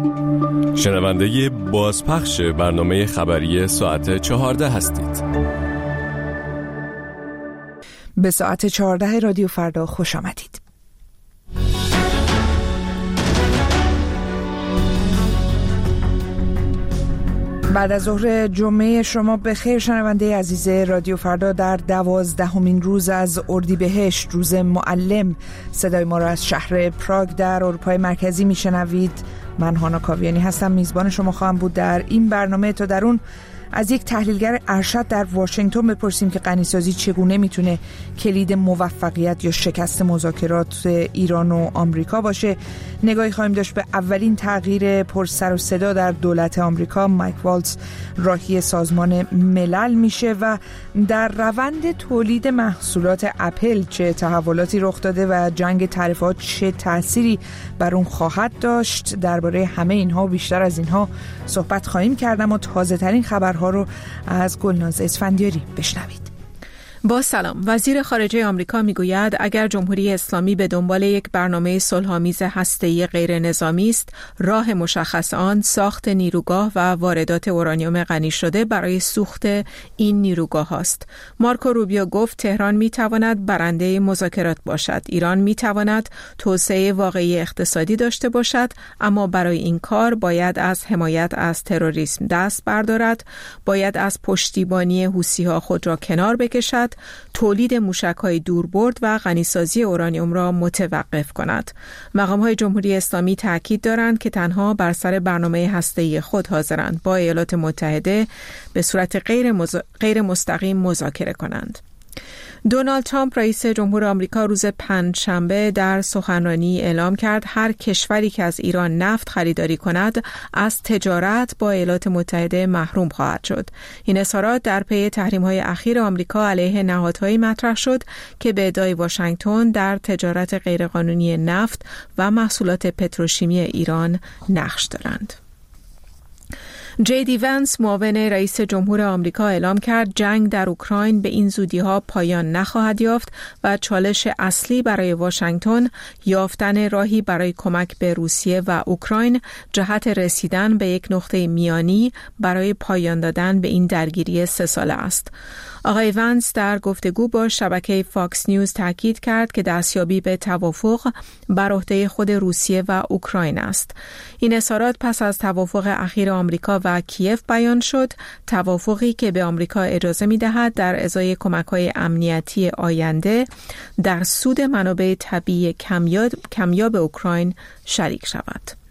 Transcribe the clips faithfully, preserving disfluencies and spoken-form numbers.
شنونده بازپخش برنامه خبری ساعت چهارده هستید. به ساعت چهارده رادیو فردا خوش آمدید. بعد از ظهر جمعه شما به خیر شنونده عزیز رادیو فردا. در دوازدهمین روز از اردیبهشت، روز معلم، صدای ما را از شهر پراگ در اروپای مرکزی میشنوید. من هانا کاویانی هستم، میزبان شما خواهم بود در این برنامه تا در اون از یک تحلیلگر ارشد در واشنگتن بپرسیم که غنیسازی چگونه میتونه کلید موفقیت یا شکست مذاکرات ایران و آمریکا باشه. نگاهی خواهیم داشت به اولین تغییر پر سر و صدا در دولت آمریکا. مایک والتز راهی سازمان ملل میشه و در روند تولید محصولات اپل چه تحولاتی رخ داده و جنگ تعرفه‌ها چه تأثیری بر اون خواهد داشت. درباره همه اینها و بیشتر از اینها صحبت خواهیم کردم و تازه ترین خبرها رو از گلناز اسفندیاری بشنوید. با سلام. وزیر خارجه آمریکا میگوید اگر جمهوری اسلامی به دنبال یک برنامه صلح‌آمیز هسته‌ای غیر نظامی است، راه مشخص آن ساخت نیروگاه و واردات اورانیوم غنی شده برای سوخت این نیروگاه است. مارکو روبیو گفت تهران میتواند برنده مذاکرات باشد. ایران میتواند توسعه واقعی اقتصادی داشته باشد، اما برای این کار باید از حمایت از تروریسم دست بردارد، باید از پشتیبانی حوثی‌ها خود را کنار بکشد، تولید موشک‌های دوربرد و غنیسازی اورانیوم را متوقف کند. مقام‌های جمهوری اسلامی تاکید دارند که تنها بر سر برنامه هسته‌ای خود حاضرند با ایالات متحده به صورت غیر, مز... غیر مستقیم مذاکره کنند. دونالد ترامپ رئیس جمهور آمریکا روز پنجشنبه در سخنرانی اعلام کرد هر کشوری که از ایران نفت خریداری کند از تجارت با ایالات متحده محروم خواهد شد. این اظهارات در پی تحریم‌های اخیر آمریکا علیه نهادهایی مطرح شد که به ادعای واشنگتن در تجارت غیرقانونی نفت و محصولات پتروشیمی ایران نقش دارند. جی دی ونس معاون رئیس جمهور آمریکا اعلام کرد جنگ در اوکراین به این زودی‌ها پایان نخواهد یافت و چالش اصلی برای واشنگتن یافتن راهی برای کمک به روسیه و اوکراین جهت رسیدن به یک نقطه میانی برای پایان دادن به این درگیری سه ساله است. آقای ونس در گفتگو با شبکه فاکس نیوز تاکید کرد که دستیابی به توافق بر عهده خود روسیه و اوکراین است. این اظهارات پس از توافق اخیر آمریکا و کیف بیان شد، توافقی که به آمریکا اجازه می‌دهد در ازای کمک‌های امنیتی آینده در سود منابع طبیعی کمیاب کمیاب اوکراین شریک شود.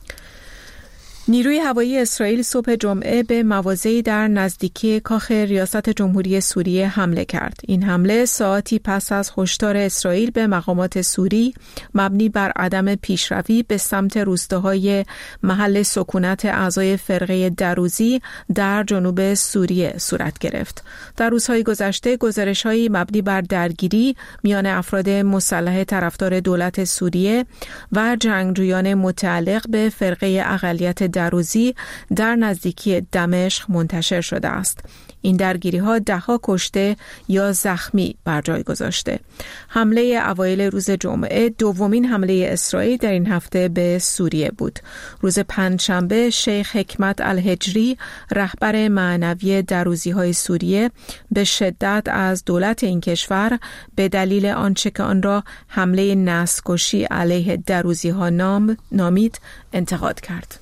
نیروی هوایی اسرائیل صبح جمعه به مواضعی در نزدیکی کاخ ریاست جمهوری سوریه حمله کرد. این حمله ساعتی پس از هشدار اسرائیل به مقامات سوری مبنی بر عدم پیشروی به سمت روستاهای محل سکونت اعضای فرقه دروزی در جنوب سوریه صورت گرفت. در روزهای گذشته گزارش‌هایی مبنی بر درگیری میان افراد مسلح طرفدار دولت سوریه و جنگجویان متعلق به فرقه اقلیت دروزی در نزدیکی دمشق منتشر شده است. این درگیری‌ها ده‌ها کشته یا زخمی بر جای گذاشته. حمله اوایل روز جمعه دومین حمله اسرائیل در این هفته به سوریه بود. روز پنجشنبه شیخ حکمت الهجری رهبر معنوی دروزی‌های سوریه به شدت از دولت این کشور به دلیل آنچه که آن را حمله نسل‌کشی علیه دروزی‌ها نام نامید انتقاد کرد.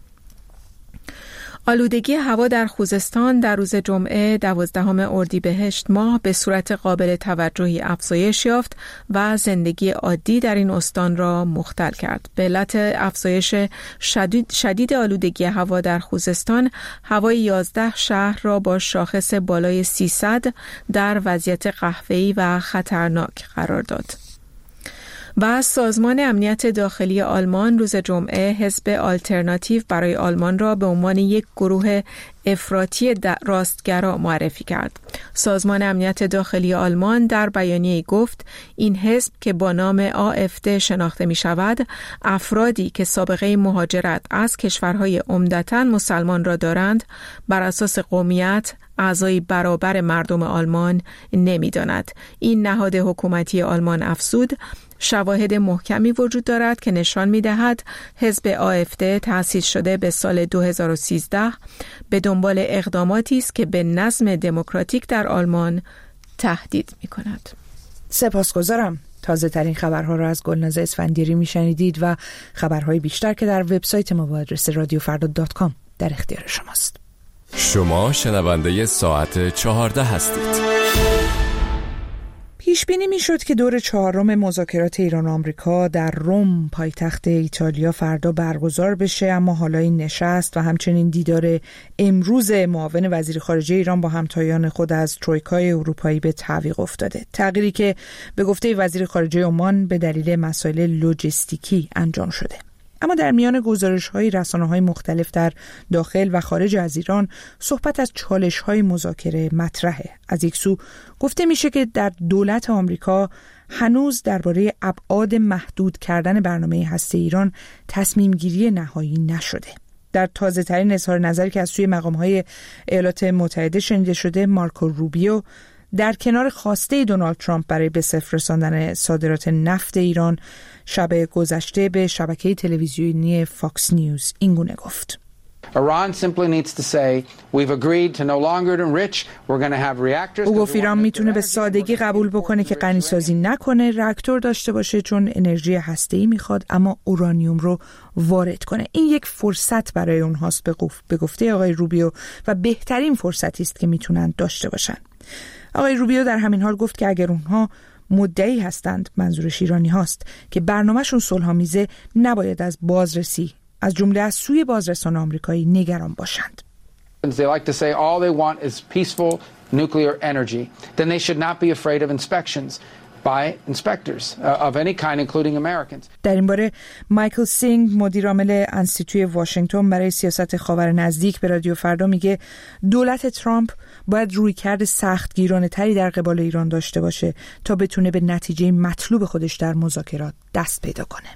آلودگی هوا در خوزستان در روز جمعه دوازدهم اردیبهشت ماه به صورت قابل توجهی افزایش یافت و زندگی عادی در این استان را مختل کرد. به علت افزایش شدید, شدید آلودگی هوا در خوزستان، هوای یازده شهر را با شاخص بالای سیصد در وضعیت قحطی و خطرناک قرار داد. و سازمان امنیت داخلی آلمان روز جمعه حزب آلترناتیو برای آلمان را به عنوان یک گروه افراطی راستگرا معرفی کرد. سازمان امنیت داخلی آلمان در بیانیه گفت این حزب که با نام آ اف دی شناخته می شود، افرادی که سابقه مهاجرت از کشورهای عمدتاً مسلمان را دارند بر اساس قومیت اعضای برابر مردم آلمان نمی داند. این نهاد حکومتی آلمان افزود شواهد محکمی وجود دارد که نشان می‌دهد حزب آفد تأسیس شده به سال دو هزار و سیزده به دنبال اقداماتی است که به نظم دموکراتیک در آلمان تهدید می‌کند. سپاسگزارم. تازه ترین خبرها را از گلناز اسفندیاری میشنیدید و خبرهای بیشتر که در وبسایت ما با آدرس رادیو فردا دات کام در اختیار شماست. شما شنونده ساعت چهارده هستید. پیش بینی میشد که دور چهارم مذاکرات ایران و آمریکا در روم پایتخت ایتالیا فردا برگزار بشه، اما حالا این نشست و همچنین دیدار امروز معاون وزیر خارجه ایران با همتایان خود از ترویکای اروپایی به تعویق افتاده. تغییری که به گفته وزیر خارجه عمان به دلیل مسائل لوجستیکی انجام شده. اما در میان گزارش‌های رسانه‌های مختلف در داخل و خارج از ایران صحبت از چالش‌های مذاکره مطرحه. از یک سو گفته میشه که در دولت آمریکا هنوز درباره ابعاد محدود کردن برنامه هسته ایران تصمیم گیری نهایی نشده. در تازه ترین اظهار نظری که از سوی مقام‌های ایالات متحده شنیده شده، مارکو روبیو در کنار خواسته دونالد ترامپ برای به صفر رساندن صادرات نفت ایران شب گذشته به شبکه تلویزیونی فاکس نیوز اینگونه گفت: Iran simply needs to say we've agreed to no longer enrich, we're going to have reactors. او گفت ایران میتونه به سادگی قبول بکنه که غنیسازی نکنه، راکتور داشته باشه چون انرژی هسته‌ای میخواد، اما اورانیوم رو وارد کنه. این یک فرصت برای اونهاست به گفته آقای روبیو و بهترین فرصتی است که میتونن داشته باشن. آقای روبیو در همین حال گفت که اگر اونها مدعی هستند، منظورش ایرانی هاست، که برنامه‌شون صلح‌آمیزه، نباید از بازرسی از جمله از سوی بازرسان آمریکایی نگران باشند. They like to say all they want is peaceful nuclear energy. Then they should not be afraid of inspections by inspectors of any kind including Americans. در این باره مایکل سینگ، مدیر عامل انستیتوی واشنگتن برای سیاست خاور نزدیک، به رادیو فردا میگه دولت ترامپ باید رویکرد سختگیرانه‌تری در قبال ایران داشته باشه تا بتونه به نتیجه مطلوب خودش در مذاکرات دست پیدا کنه.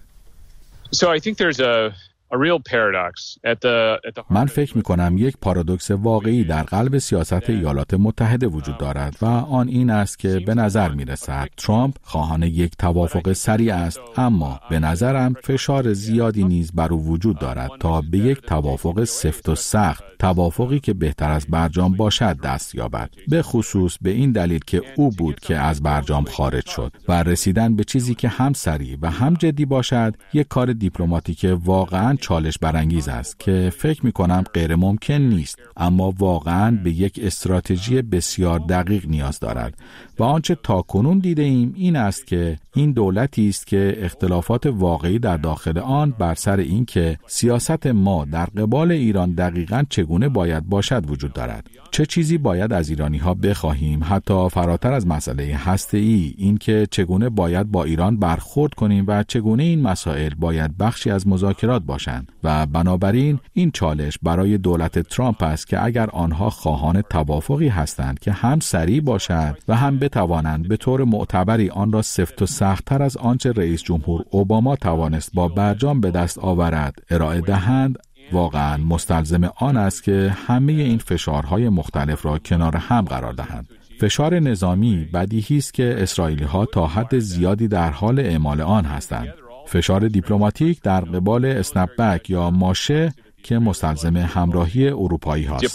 So I think there's a A real paradox at the, at the من فکر می کنم یک پارادوکس واقعی در قلب سیاست ایالات متحده وجود دارد و آن این است که به نظر می رسد ترامپ خواهان یک توافق سریع است، اما به نظرم فشار زیادی نیز بر او وجود دارد تا به یک توافق سفت و سخت، توافقی که بهتر از برجام باشد دست یابد، به خصوص به این دلیل که او بود که از برجام خارج شد و رسیدن به چیزی که هم سریع و هم جدی باشد یک کار دیپلماتیک واقعاً چالش برانگیز است که فکر می کنم غیر ممکن نیست، اما واقعاً به یک استراتژی بسیار دقیق نیاز دارد و آنچه تاکنون دیده ایم این است که این دولتی است که اختلافات واقعی در داخل آن بر سر این که سیاست ما در قبال ایران دقیقاً چگونه باید باشد وجود دارد. چه چیزی باید از ایرانی ها بخواهیم، حتی فراتر از مسئله هسته‌ای، این که چگونه باید با ایران برخورد کنیم و چگونه این مسائل باید بخشی از مذاکرات باشند و بنابراین این چالش برای دولت ترامپ است که اگر آنها خواهان توافقی هستند که هم سریع باشد و هم بتوانند به طور معتبری آن را سفت و سخت‌تر از آنچه رئیس جمهور اوباما توانست با برجام به دست آورد ارائه دهند، واقعاً مستلزم آن است که همه این فشارهای مختلف را کنار هم قرار دهند. فشار نظامی بدیهی است که اسرائیلی‌ها تا حد زیادی در حال اعمال آن هستند. فشار دیپلماتیک در قبال اسنپ بک یا ماشه که مستلزم همراهی اروپایی هاست.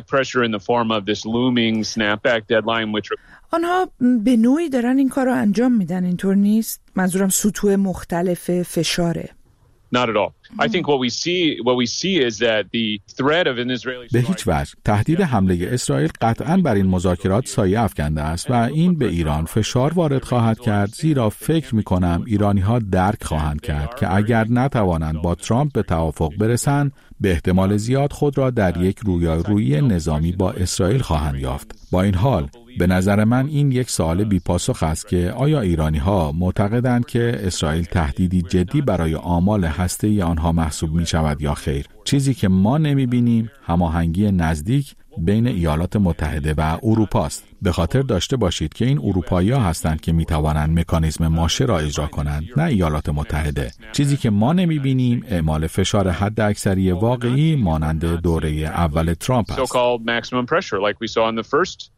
آنها به نوعی دارن این کار رو انجام میدن، اینطور نیست؟ منظورم سطوح مختلف فشاره. Not at all. I think what we see what we see is that the threat of an Israeli به هیچ وجه تهدید حمله اسرائیل قطعاً بر این مذاکرات سایه افکنده است و این به ایران فشار وارد خواهد کرد، زیرا فکر می‌کنم ایرانی‌ها درک خواهند کرد که اگر نتوانند با ترامپ به توافق برسند، به احتمال زیاد خود را در یک رویارویی نظامی با اسرائیل خواهند یافت. با این حال به نظر من این یک سوال بی‌پاسخ است که آیا ایرانی‌ها معتقدند که اسرائیل تهدیدی جدی برای آمال هسته‌ای آنها محسوب می‌شود یا خیر؟ چیزی که ما نمی‌بینیم هماهنگی نزدیک بین ایالات متحده و اروپا است. به خاطر داشته باشید که این اروپایی‌ها هستند که می‌توانند مکانیزم ماشه را اجرا کنند، نه ایالات متحده. چیزی که ما نمی‌بینیم اعمال فشار حد اکثری واقعی مانند دوره اول ترامپ است.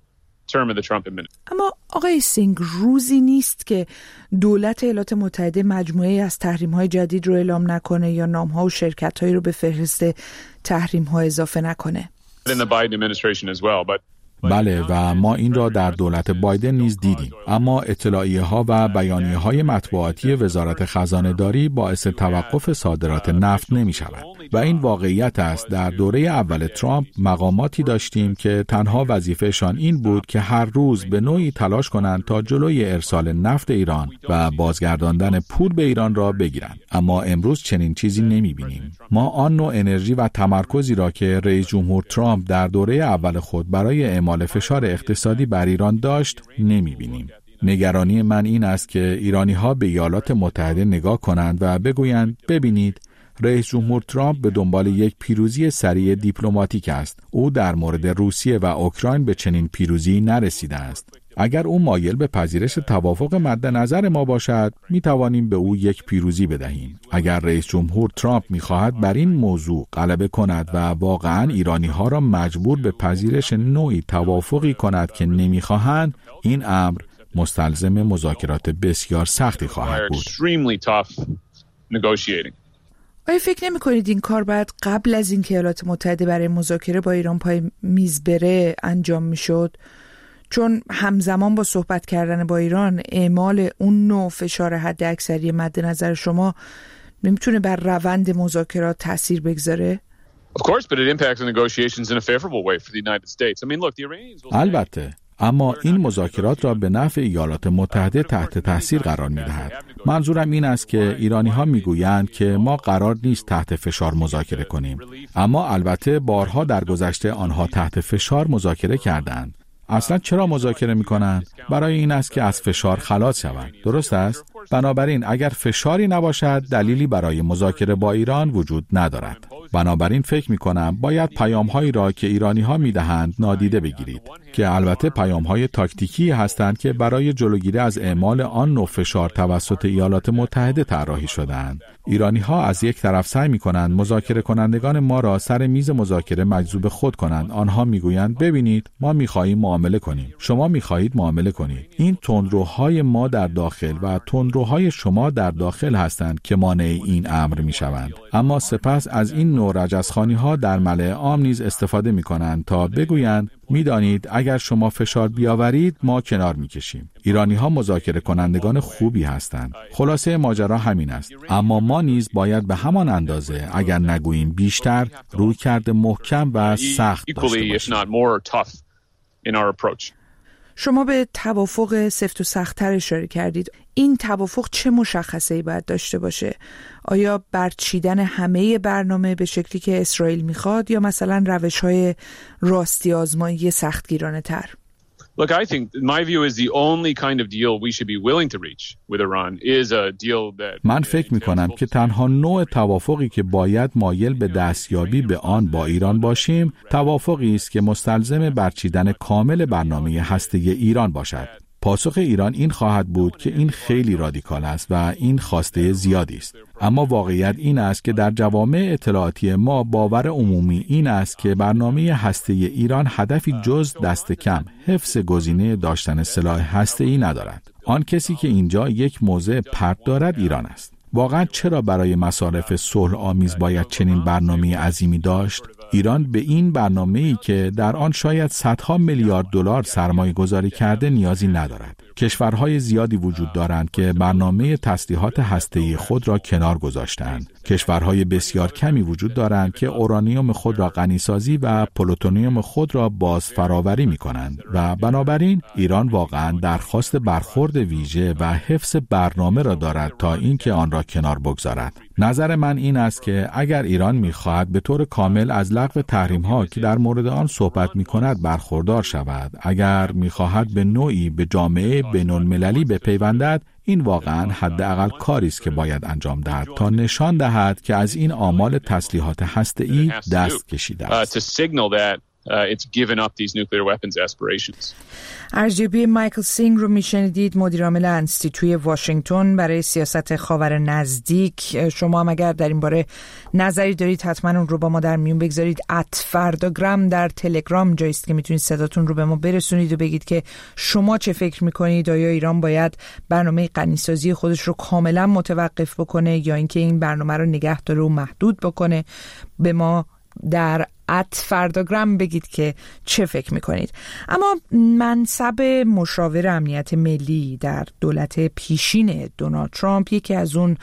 term of the Trump administration. اما آقای سینگ، روزی نیست که دولت ایالات متحده مجموعه از تحریم‌های جدید رو اعلام نکنه یا نام‌ها و شرکت‌هایی رو به فهرست تحریم‌ها اضافه نکنه. In the Biden administration as well, but بله و ما این را در دولت بایدن نیز دیدیم، اما اطلاعیه ها و بیانیه های مطبوعاتی وزارت خزانه داری باعث توقف صادرات نفت نمی شود و این واقعیت است. در دوره اول ترامپ مقاماتی داشتیم که تنها وظیفهشان این بود که هر روز به نوعی تلاش کنند تا جلوی ارسال نفت ایران و بازگرداندن پول به ایران را بگیرند، اما امروز چنین چیزی نمی بینیم. ما آن نوع انرژی و تمرکزی را که رئیس جمهور ترامپ در دوره اول خود برای اعمال فشار اقتصادی بر ایران داشت نمی‌بینیم. نگرانی من این است که ایرانی‌ها به ایالات متحده نگاه کنند و بگویند ببینید رئیس جمهور ترامپ به دنبال یک پیروزی سریع دیپلماتیک است. او در مورد روسیه و اوکراین به چنین پیروزی نرسیده است. اگر او مایل به پذیرش توافق مد نظر ما باشد، می توانیم به او یک پیروزی بدهیم. اگر رئیس جمهور ترامپ می خواهد بر این موضوع غلبه کند و واقعاً ایرانی ها را مجبور به پذیرش نوعی توافقی کند که نمی خواهند، این امر مستلزم مذاکرات بسیار سختی خواهد بود. آیا فکر نمی کنید این کار باید قبل از اینکه ایالات متحده برای مذاکره با ایران پای میز بره انجام می شد؟ چون همزمان با صحبت کردن با ایران اعمال اون نوع فشار حد اکثری مد نظر شما نمیتونه بر روند مذاکرات تأثیر بگذاره؟ البته، اما این مذاکرات را به نفع ایالات متحده تحت تاثیر قرار می‌دهد. منظورم این است که ایرانی‌ها می‌گویند که ما قرار نیست تحت فشار مذاکره کنیم، اما البته بارها در گذشته آنها تحت فشار مذاکره کردند. اصلا چرا مذاکره می‌کنند؟ برای این است که از فشار خلاص شوند. درست است؟ بنابراین اگر فشاری نباشد دلیلی برای مذاکره با ایران وجود ندارد. بنابراین فکر می‌کنم باید پیام‌هایی را که ایرانی‌ها می‌دهند نادیده بگیرید که البته پیام‌های تاکتیکی هستند که برای جلوگیری از اعمال آن نوع فشار توسط ایالات متحده طراحی شده‌اند. ایرانی‌ها از یک طرف سعی می‌کنند مذاکره کنندگان ما را سر میز مذاکره مجذوب خود کنند. آنها می‌گویند ببینید ما می‌خواهیم معامله کنیم، شما می‌خواهید معامله کنید. این تندروهای ما در داخل و تندروهای شما در داخل هستند که مانع این امر می‌شوند. اما سپس از این نوع رجزخوانی‌ها در ملأ عام نیز استفاده می‌کنند تا بگویند می‌دانید اگر شما فشار بیاورید ما کنار می‌کشیم. ایرانی‌ها مذاکره کنندگان خوبی هستند. خلاصه ماجرا همین است. اما ما نیز باید به همان اندازه اگر نگوییم بیشتر رویکرد محکم و سخت داشته باشیم. شما به توافق سفت و سخت‌تر اشاره کردید. این توافق چه مشخصه‌ای باید داشته باشه؟ آیا برچیدن همه برنامه به شکلی که اسرائیل میخواد یا مثلا روش‌های راستی آزمایی سختگیرانه تر؟ Look, I think my view is the only kind of deal we should be willing to reach with Iran is a deal that من فکر می‌کنم که تنها نوع توافقی که باید مایل به دستیابی به آن با ایران باشیم، توافقی است که مستلزم برچیدن کامل برنامه هسته‌ای ایران باشد. پاسخ ایران این خواهد بود که این خیلی رادیکال است و این خواسته زیادی است. اما واقعیت این است که در جوامع اطلاعاتی ما باور عمومی این است که برنامه هسته‌ای ایران هدفی جز دست کم حفظ گزینه داشتن سلاح هسته‌ای ندارد. آن کسی که اینجا یک موضع پرت دارد ایران است. واقعا چرا برای مصالح صلح آمیز باید چنین برنامه عظیمی داشت؟ ایران به این برنامه‌ای که در آن شاید صدها میلیارد دلار سرمایه گذاری کرده نیازی ندارد. کشورهای زیادی وجود دارند که برنامه تسلیحات هسته‌ای خود را کنار گذاشتند. کشورهای بسیار کمی وجود دارند که اورانیوم خود را غنیسازی و پلوتونیوم خود را باز فراوری می‌کنند و بنابراین ایران واقعاً درخواست برخورد ویژه و حفظ برنامه را دارد تا اینکه آن را کنار بگذارد. نظر من این است که اگر ایران می‌خواهد به طور کامل از لغو تحریم‌ها که در مورد آن صحبت می‌کند برخوردار شود، اگر می‌خواهد به نوعی به جامعه بین‌المللی بپیوندد، این واقعاً حداقل کاری است که باید انجام دهد تا نشان دهد که از این آمال تسلیحات هسته‌ای دست کشیده است. uh, it's given up these nuclear weapons aspirations. ارزیابی مایکل سینگ رو میشنیدید، مدیر عامل انستیتوی واشنگتن برای سیاست خاور نزدیک. شما هم اگر در این باره نظری دارید حتما اون رو با ما در میون بگذارید. ات فرداگرام در تلگرام جایی است که میتونید صداتون رو به ما برسونید و بگید که شما چه فکر میکنید. آیا ایران باید برنامه غنیسازی خودش رو کاملا متوقف بکنه یا اینکه این برنامه رو نگه داره و محدود بکنه؟ به ما در ات فرداگرام بگید که چه فکر میکنید. اما منصب مشاور امنیت ملی در دولت پیشین دونالد ترامپ یکی از اون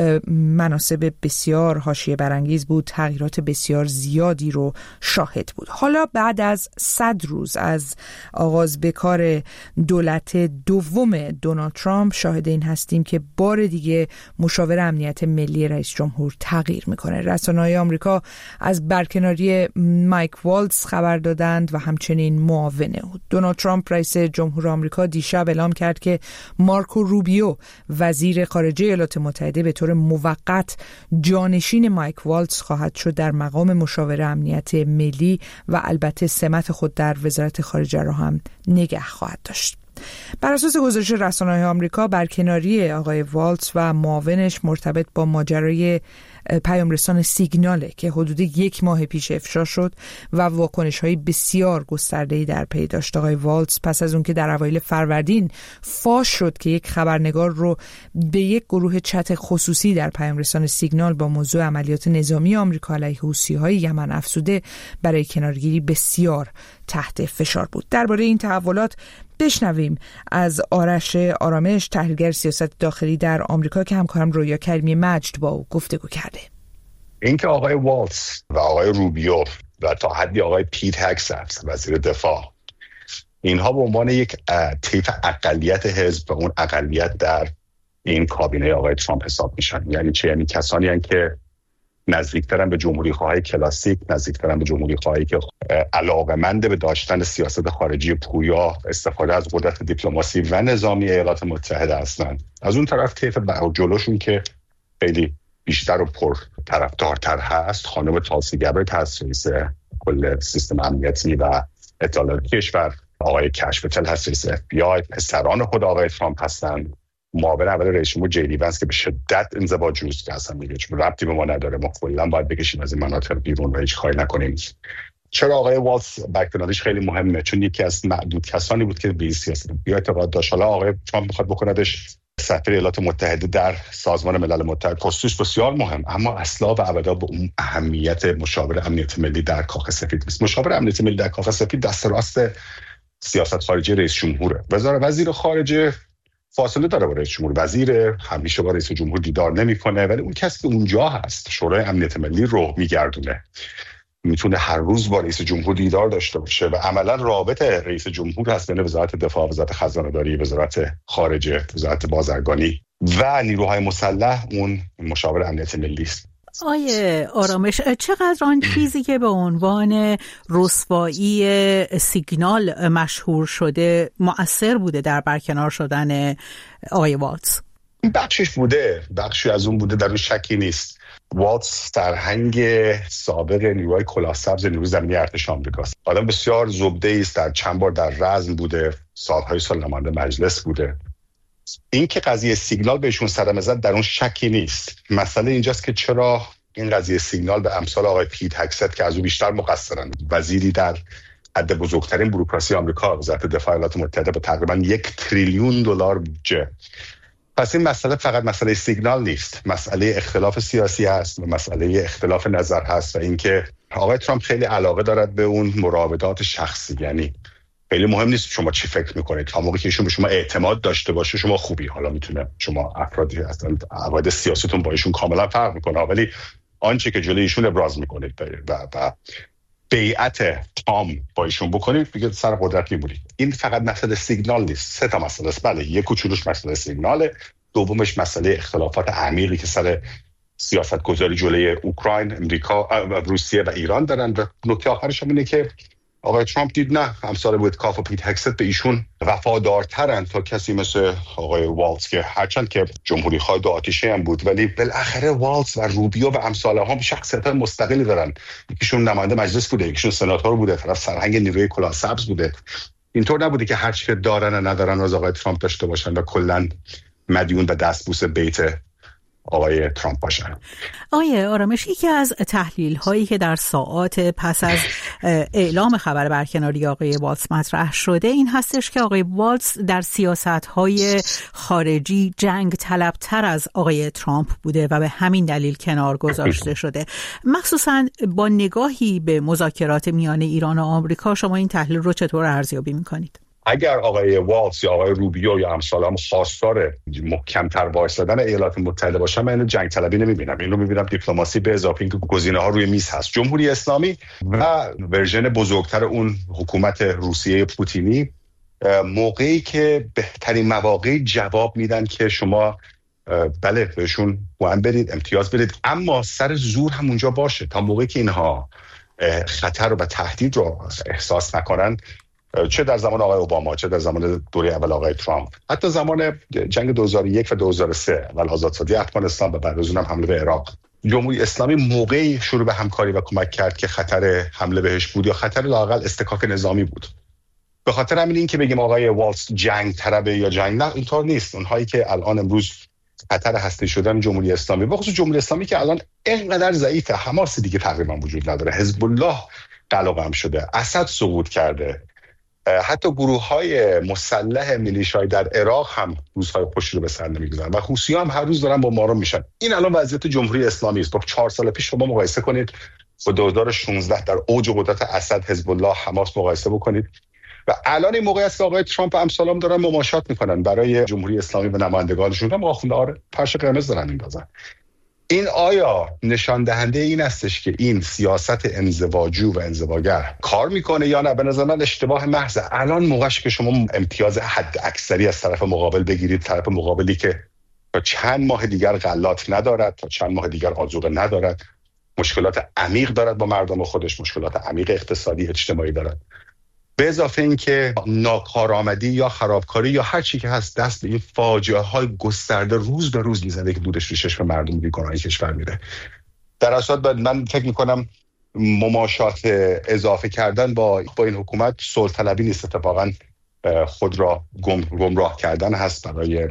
مناصب بسیار حاشیه برانگیز بود، تغییرات بسیار زیادی رو شاهد بود. حالا بعد از صد روز از آغاز به کار دولت دوم دونالد ترامپ شاهد این هستیم که بار دیگه مشاور امنیت ملی رئیس جمهور تغییر میکنه. رسانه‌های آمریکا از برکناری مایک والتز خبر دادند و همچنین معاون او. دونالد ترامپ رئیس جمهور آمریکا دیشب اعلام کرد که مارکو روبیو وزیر خارجه ایالات متحده به طور موقت جانشین مایک والتز خواهد شد در مقام مشاور امنیت ملی و البته سمت خود در وزارت خارجه را هم نگه خواهد داشت. بر اساس گزارش رسانه‌های آمریکا برکناری آقای والتز و معاونش مرتبط با ماجرای پیامرسان سیگناله که حدود یک ماه پیش افشا شد و واکنش‌های بسیار گسترده‌ای در پی داشت. آقای والتز پس از اون که در اوایل فروردین فاش شد که یک خبرنگار رو به یک گروه چت خصوصی در پیامرسان سیگنال با موضوع عملیات نظامی آمریکا علیه حوثی‌های یمن افزوده، برای کنارگیری بسیار تحت فشار بود. درباره این تحولات بشنویم از آرش آرامش، تحلیلگر سیاست داخلی در آمریکا که همکارم رویا کریمی مجد با او گفتگو کرده. اینکه آقای والتز و آقای روبیو و تا حدی آقای پیت هگست وزیر دفاع، اینها به عنوان یک طیف اقلیت حزب و اون اقلیت در این کابینه آقای ترامپ حساب میشن. یعنی چه؟ یعنی کسانی هستند که نزدیکترن به جمهوری خواهی کلاسیک، نزدیکترن به جمهوری خواهی که علاقه‌مند به داشتن سیاست خارجی پویا، استفاده از قدرت دیپلماسی و نظامی ایالات متحده هستند. از اون طرف طیف جلوشون که خیلی بیشتر و پر طرفدارتر هست، خانم تالسی گبرت هست، رئیس کل سیستم امنیتی و اطلاعاتی کشور، آقای کشفتل هست، رئیس اف بی آی، پسران خود آقای ترامپ هستند، معاون اول رئیس جمهور جی ونس که به شدت انزوا جوز هستن میگه چون ربطی به ما نداره، ما کلا باید بکشیم از این مناطق بیرون و هیچ کاری نکنیم. چرا آقای والتز بک‌گراندش خیلی مهمه؟ چون یکی از معدود کسانی بود که به این سیاست بی اعتقاد داشت. حالا آقای ترامپ میخواد بکندش سفیر ایالات متحده در سازمان ملل متحد، پستش بسیار مهم، اما اصلا و ابدا به اون اهمیت مشاور امنیت ملی در کاخ سفید نیست. مشاور امنیت ملی در کاخ سفید دست راست سیاست خارجی رئیس جمهوره. وزارت وزیر خارجه فاصله داره با رئیس جمهور، وزیر همیشه با رئیس جمهور دیدار نمیکنه، ولی اون کسی که اونجا هست شورای امنیت ملی رو میگردونه، میتونه هر روز با رئیس جمهور دیدار داشته باشه و عملا رابط رئیس جمهور هست بین وزارت دفاع، وزارت خزانه‌داری، وزارت خارجه، وزارت بازرگانی و نیروهای مسلح اون مشاور امنیت ملی است. آیه آرامش، چقدر آن چیزی که به عنوان رسوایی سیگنال مشهور شده مؤثر بوده در برکنار شدن آقای والتز؟ بخشش بوده، بخشی از اون بوده، در اون شکی نیست. والتز سرهنگ سابق نیروهای کلاه سبز نیروی زمینی ارتش آمریکاست. آدم بسیار زبده‌ای است، در چند بار در رزم بوده، سالهای سال نماینده مجلس بوده. این که قضیه سیگنال بهشون صدمه زد در اون شکی نیست. مسئله اینجاست که چرا این قضیه سیگنال به امثال آقای پیت هگست که از او بیشتر مقصرن، وزیری در حد بزرگترین بوروکراسی آمریکا، وزارت دفاع ایالات متحده با تقریبا یک تریلیون دلار بودجه. پس این مسئله فقط مسئله سیگنال نیست، مسئله اختلاف سیاسی هست و مسئله اختلاف نظر هست و اینکه آقای ترامپ خیلی علاقه دارد به اون مراودات شخصی. یعنی خیلی مهم نیست شما چی فکر میکنید، تا موقعی که ایشون به شما اعتماد داشته باشه شما خوبی. حالا میتونه شما افرادی اصلا عقاید سیاستتون با ایشون کاملا فرق میکنه، ولی آنچه که جلوی ایشون ابراز میکنید و و بیعت تام با ایشون بکنید دیگه سر قدرت میمونید. این فقط مسئله سیگنال نیست، سه تا مسئله است. بله، یک کوچولوش مسئله سیگناله، دومش مسئله اختلافات عمیقی که سر سیاست گذاری جلوی اوکراین، امریکا، روسیه و ایران دارن و نکته آخرش هم اینه که آقای ترامپ دید نه، امثال ویتکاف و پیت هگست به ایشون وفادارترن تا کسی مثل آقای والتز که هرچند که جمهوری خواه دو آتیشه هم بود ولی بالاخره والتز و روبیو و امثال هم شخصیت‌های مستقلی دارن. یکیشون نماینده مجلس بوده، یکیشون سناتور بوده، طرف سرهنگ نیروی کلاه سبز بوده. اینطور نبوده که هر چی که دارن و ندارن از آقای ترامپ داشته باشن و کلاً مدیون به دستبوس بیت آقای ترامپ باشن. آیه آرامش، یکی از تحلیل هایی که در ساعات پس از اعلام خبر برکناری آقای والتز مطرح شده این هستش که آقای والتز در سیاست های خارجی جنگ طلبتر از آقای ترامپ بوده و به همین دلیل کنار گذاشته شده. مخصوصا با نگاهی به مذاکرات میان ایران و آمریکا، شما این تحلیل رو چطور ارزیابی میکنید؟ اگر آقای والتز یا آقای روبیو یا امثال هم خواستار محکم‌تر وایسادن ایالات متحده باشن، من اینو جنگ طلبی نمیبینم، اینو میبینم دیپلماسی به اضافه اینکه گزینه‌ها روی میز هست. جمهوری اسلامی و ورژن بزرگتر اون حکومت روسیه پوتینی موقعی که بهترین مواقع جواب میدن که شما بله بهشون وام برید، امتیاز برید، اما سر زور هم اونجا باشه تا موقعی که اینها خطر و تهدید رو احساس نکنن، چه در زمان آقای اوباما چه در زمان دوره اول آقای ترامپ، حتی زمان جنگ دو هزار و یک و دو هزار و سه اول آزادسازی افغانستان و بعد از اونم حمله به عراق، جمهوری اسلامی موقعی شروع به همکاری و کمک کرد که خطر حمله بهش بود یا خطر لااقل استکاک نظامی بود. به خاطر همین این که بگیم آقای والتز جنگ طلبه یا جنگ، نه اینطور نیست. اونهایی که الان امروز خطر هسته شدن جمهوری اسلامی، به خصوص جمهوری اسلامی که الان اینقدر ضعیفه، حماس دیگه تقریبا وجود نداره، حزب الله قلقم شده، اسد سقوط کرده، حتی گروه‌های مسلح میلیشیایی در عراق هم روزهای خوشی رو به سر نمی‌گذارن و حوثی‌ها هم هر روز دارن با مارو میشن. این الان وضعیت جمهوری اسلامی است. با چهار سال پیش شما مقایسه کنید با دو هزار و شانزده در اوج قدرت اسد، حزب الله، حماس مقایسه بکنید و الان این موقعی است که آقای ترامپ و امثالم دارن مماشات میکنن برای جمهوری اسلامی و نمایندگانشون هم آخوند آره پرش قرمز دارن میندازن. این آیا نشان دهنده این استش که این سیاست انزواجو و انزواگر کار میکنه یا نه؟ به نظر من اشتباه محض. الان موقعش که شما امتیاز حد اکثری از طرف مقابل بگیرید، طرف مقابلی که تا چند ماه دیگر غلات ندارد، تا چند ماه دیگر آذوقه ندارد، مشکلات عمیق دارد با مردم خودش، مشکلات عمیق اقتصادی اجتماعی دارد، به اضافه این که ناکارآمدی یا خرابکاری یا هر چی که هست دست به این فاجعه های گسترده روز به روز میزنه که دودش رو چشم مردم بیگناه کشور میره. در اصل من فکر میکنم مماشات اضافه کردن با با این حکومت صلح طلبی نیست، اتفاقا خود را گم گمراه کردن هست برای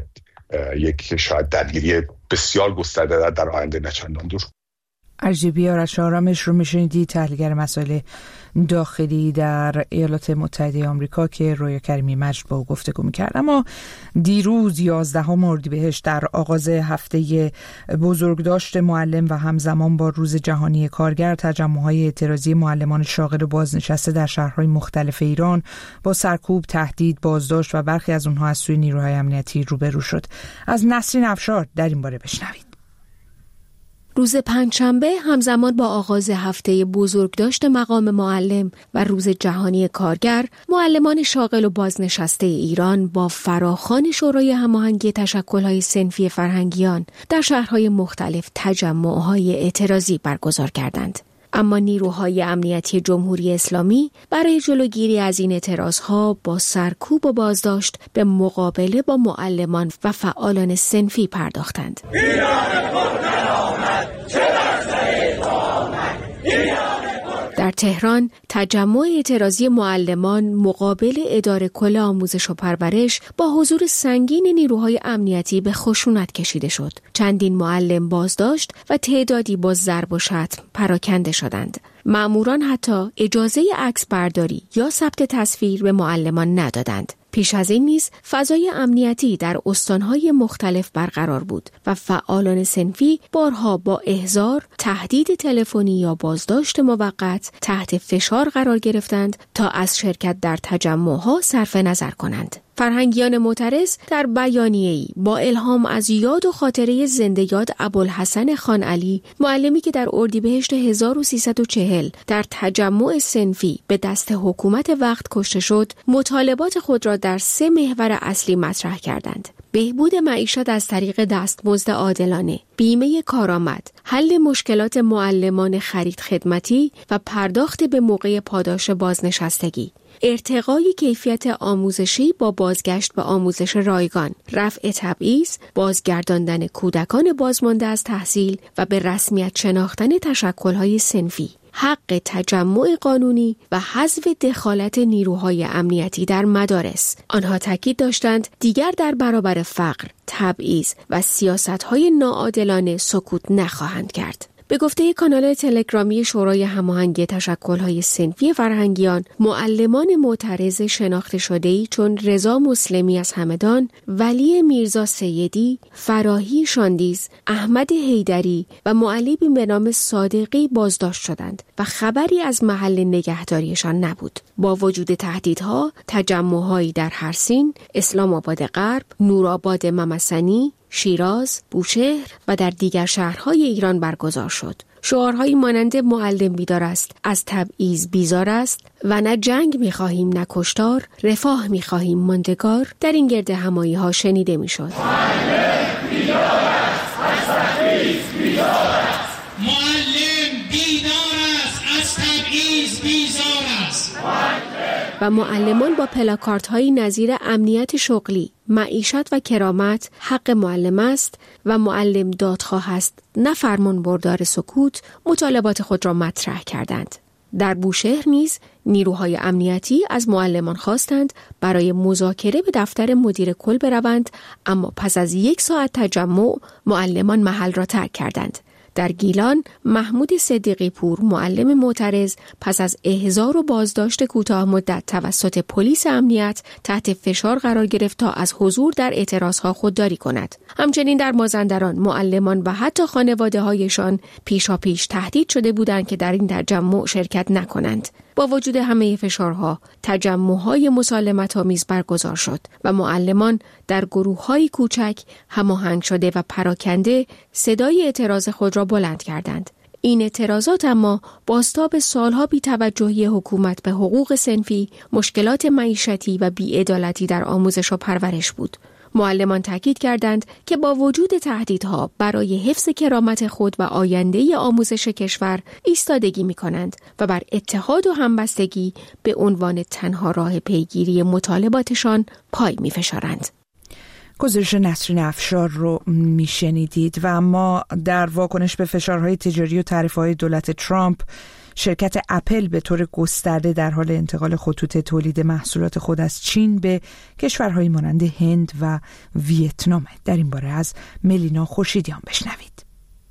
یک شاید درگیری بسیار گسترده در آینده نچندان دور. ارجبی آرش آرامش رو میشنیدی، تحلیلگر مسائل داخلی در ایالات متحده آمریکا که رویا کریمی مجد با او گفتگو میکرد. اما دیروز یازدهم اردیبهشت در آغاز هفته بزرگداشت معلم و همزمان با روز جهانی کارگر، تجمع‌های اعتراضی معلمان شاغل و بازنشسته در شهرهای مختلف ایران با سرکوب، تهدید، بازداشت و برخی از اونها از سوی نیروهای امنیتی روبرو شد. از نسرین افشار در این باره بشنوید. روز پنجشنبه همزمان با آغاز هفته بزرگداشت مقام معلم و روز جهانی کارگر، معلمان شاغل و بازنشسته ایران با فراخوان شورای هماهنگی تشکل‌های صنفی فرهنگیان در شهرهای مختلف تجمع‌های اعتراضی برگزار کردند. اما نیروهای امنیتی جمهوری اسلامی برای جلوگیری از این اعتراضها با سرکوب و بازداشت به مقابله با معلمان و فعالان صنفی پرداختند. در تهران تجمع اعتراضی معلمان مقابل اداره کل آموزش و پرورش با حضور سنگین نیروهای امنیتی به خشونت کشیده شد. چندین معلم بازداشت و تعدادی با ضرب و شتم پراکنده شدند. مأموران حتی اجازه عکس برداری یا ثبت تصویر به معلمان ندادند. پیش از این نیز فضای امنیتی در استانهای مختلف برقرار بود و فعالان صنفی بارها با احضار، تهدید تلفنی یا بازداشت موقت تحت فشار قرار گرفتند تا از شرکت در تجمعها صرف نظر کنند. فرهنگیان معترض در بیانیه‌ای با الهام از یاد و خاطره زنده یاد ابوالحسن خان علی، معلمی که در اردیبهشت هزار و سیصد و چهل در تجمع صنفی به دست حکومت وقت کشته شد، مطالبات خود را در سه محور اصلی مطرح کردند. بهبود معیشت از طریق دستمزد عادلانه، بیمه کارآمد، حل مشکلات معلمان خرید خدمتی و پرداخت به موقع پاداش بازنشستگی، ارتقای کیفیت آموزشی با بازگشت به آموزش رایگان، رفع تبعیض، بازگرداندن کودکان بازمانده از تحصیل و به رسمیت شناختن تشکل‌های صنفی، حق تجمع قانونی و حذف دخالت نیروهای امنیتی در مدارس. آنها تاکید داشتند دیگر در برابر فقر، تبعیض و سیاست‌های ناعادلانه سکوت نخواهند کرد. به گفته کانال تلگرامی شورای هماهنگی تشکل‌های صنفی فرهنگیان، معلمان معترض شناخته شده‌ای چون رضا مسلمی از همدان، ولی میرزا سیدی، فراهی شاندیز، احمد حیدری و معلمی به نام صادقی بازداشت شدند و خبری از محل نگهداریشان نبود. با وجود تهدیدها، تجمع‌هایی در هرسین، اسلام آباد غرب، نورآباد ممسنی، شیراز، بوشهر و در دیگر شهرهای ایران برگزار شد. شعارهایی مانند معلم بیدار است، از تبعیض بیزار است و نه جنگ می‌خواهیم نه کشتار، رفاه می‌خواهیم ماندگار در این گرد همایی‌ها شنیده می‌شد. معلم بیدار است، از تبعیض بیزار است. معلم بیدار است، از تبعیض بیزار است. و معلمان با پلاکاردهایی نظیر امنیت شغلی، معیشت و کرامت حق معلم است و معلم دادخواه است نه فرمان بردار سکوت، مطالبات خود را مطرح کردند. در بوشهر نیز نیروهای امنیتی از معلمان خواستند برای مذاکره به دفتر مدیر کل بروند، اما پس از یک ساعت تجمع معلمان محل را ترک کردند. در گیلان، محمود صدیقی پور معلم معترض پس از احضار و بازداشت کوتاه مدت توسط پلیس امنیت تحت فشار قرار گرفت تا از حضور در اعتراضها خودداری کند. همچنین در مازندران معلمان و حتی خانواده‌هایشان پیشاپیش تهدید شده بودند که در این تجمع شرکت نکنند. با وجود همه فشارها، تجمع‌های مسالمت‌آمیز برگزار شد و معلمان در گروه‌های کوچک هماهنگ شده و پراکنده صدای اعتراض خود را بلند کردند. این اعتراضات اما بازتاب سالها بی‌توجهی حکومت به حقوق صنفی، مشکلات معیشتی و بی‌عدالتی در آموزش و پرورش بود. معلمان تاکید کردند که با وجود تهدیدها برای حفظ کرامت خود و آینده آموزش کشور ایستادگی می‌کنند و بر اتحاد و همبستگی به عنوان تنها راه پیگیری مطالباتشان پای می‌فشارند. گزارش نسرین افشار رو میشنیدید. و اما در واکنش به فشارهای تجاری و تعرفه‌های دولت ترامپ، شرکت اپل به طور گسترده در حال انتقال خطوط تولید محصولات خود از چین به کشورهای مانند هند و ویتنام. در این باره از ملینا خورشیدیان بشنوید.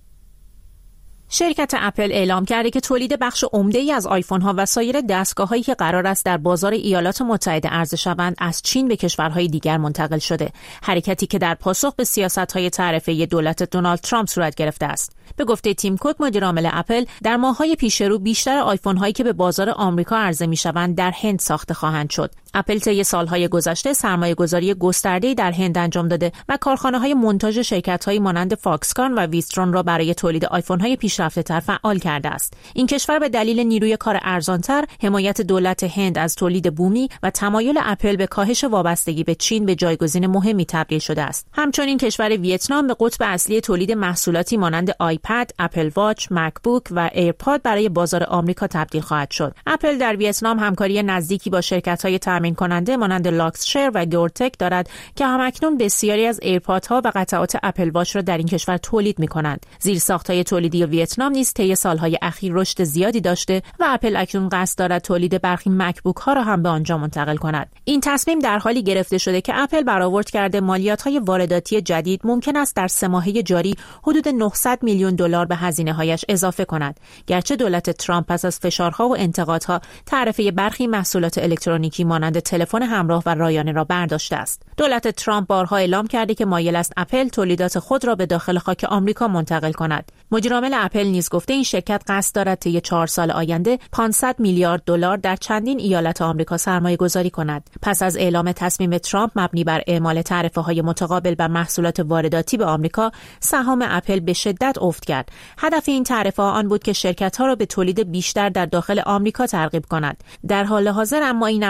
شرکت اپل اعلام کرده که تولید بخش عمده‌ای از آیفون ها و سایر دستگاه‌هایی که قرار است در بازار ایالات متحده عرضه شوند از چین به کشورهای دیگر منتقل شده، حرکتی که در پاسخ به سیاست‌های تعرفه‌ای دولت دونالد ترامپ صورت گرفته است. به گفته تیم کوک مدیر عامل اپل، در ماه‌های پیش رو بیشتر آیفون هایی که به بازار آمریکا عرضه می‌شوند در هند ساخته خواهند شد. اپل طی سال‌های گذشته سرمایه‌گذاری گسترده‌ای در هند انجام داده و کارخانه‌های مونتاژ شرکت‌هایی مانند فاکسکان و ویسترون را برای تولید آیفون‌های پیشرفته‌تر فعال کرده است. این کشور به دلیل نیروی کار ارزان‌تر، حمایت دولت هند از تولید بومی و تمایل اپل به کاهش وابستگی به چین به جایگزین مهمی تبدیل شده است. همچنین کشور ویتنام به قطب اصلی تولید محصولاتی مانند آیپد، اپل واچ، مکبوک و ایرپاد برای بازار آمریکا تبدیل خواهد شد. اپل در ویتنام همکاری نزدیکی با شرکت‌های تامین کننده مانند لاکسشر و گورتک دارد که همکنون بسیاری از ایرپادها و قطعات اپل واچ را در این کشور تولید می‌کنند. زیرساخت‌های تولیدی ویتنام نیز طی سال‌های اخیر رشد زیادی داشته و اپل اکنون قصد دارد تولید برخی مکبوک‌ها را هم به آنجا منتقل کند. این تصمیم در حالی گرفته شده که اپل برآورد کرده مالیات‌های وارداتی جدید ممکن است در سه ماهه جاری حدود نهصد میلیون دلار به هزینه‌هایش اضافه کند. گرچه دولت ترامپ پس از فشارها و انتقادها تعرفه برخی محصولات الکترونیکی مانند تلفن همراه و رایانه را برداشته است. دولت ترامپ بارها اعلام کرده که مایل است اپل تولیدات خود را به داخل خاک آمریکا منتقل کند. مدیر عامل اپل نیز گفته این شرکت قصد دارد طی چهار سال آینده پانصد میلیارد دلار در چندین ایالت آمریکا سرمایه گذاری کند. پس از اعلام تصمیم ترامپ مبنی بر اعمال تعرفه‌های متقابل بر محصولات وارداتی به آمریکا، سهام اپل به شدت افت کرد. هدف این تعرفه‌ها آن بود که شرکت‌ها را به تولید بیشتر در داخل آمریکا ترغیب کند. در حال حاضر اما این نوسانات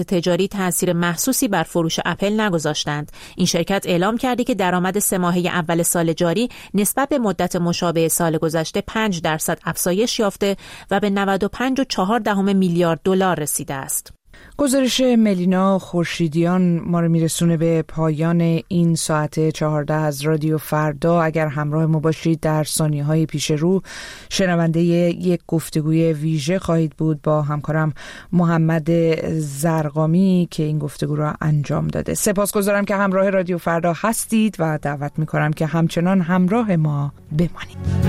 تجاری تأثیر محسوسی بر فروش اپل نگذاشتند. این شرکت اعلام کرده که درآمد سه ماهه اول سال جاری نسبت به مدت مشابه سال گذشته پنج درصد افزایش یافته و به نود و پنج و چهار دهم میلیارد دلار رسیده است. گزارش ملینا خورشیدیان ما رو میرسونه به پایان این ساعت چهارده از رادیو فردا. اگر همراه ما باشید در ثانیه‌های پیش رو شنونده یک گفتگوی ویژه خواهید بود با همکارم محمد زرقامی که این گفتگو را انجام داده. سپاسگزارم که همراه رادیو فردا هستید و دعوت میکنم که همچنان همراه ما بمانید.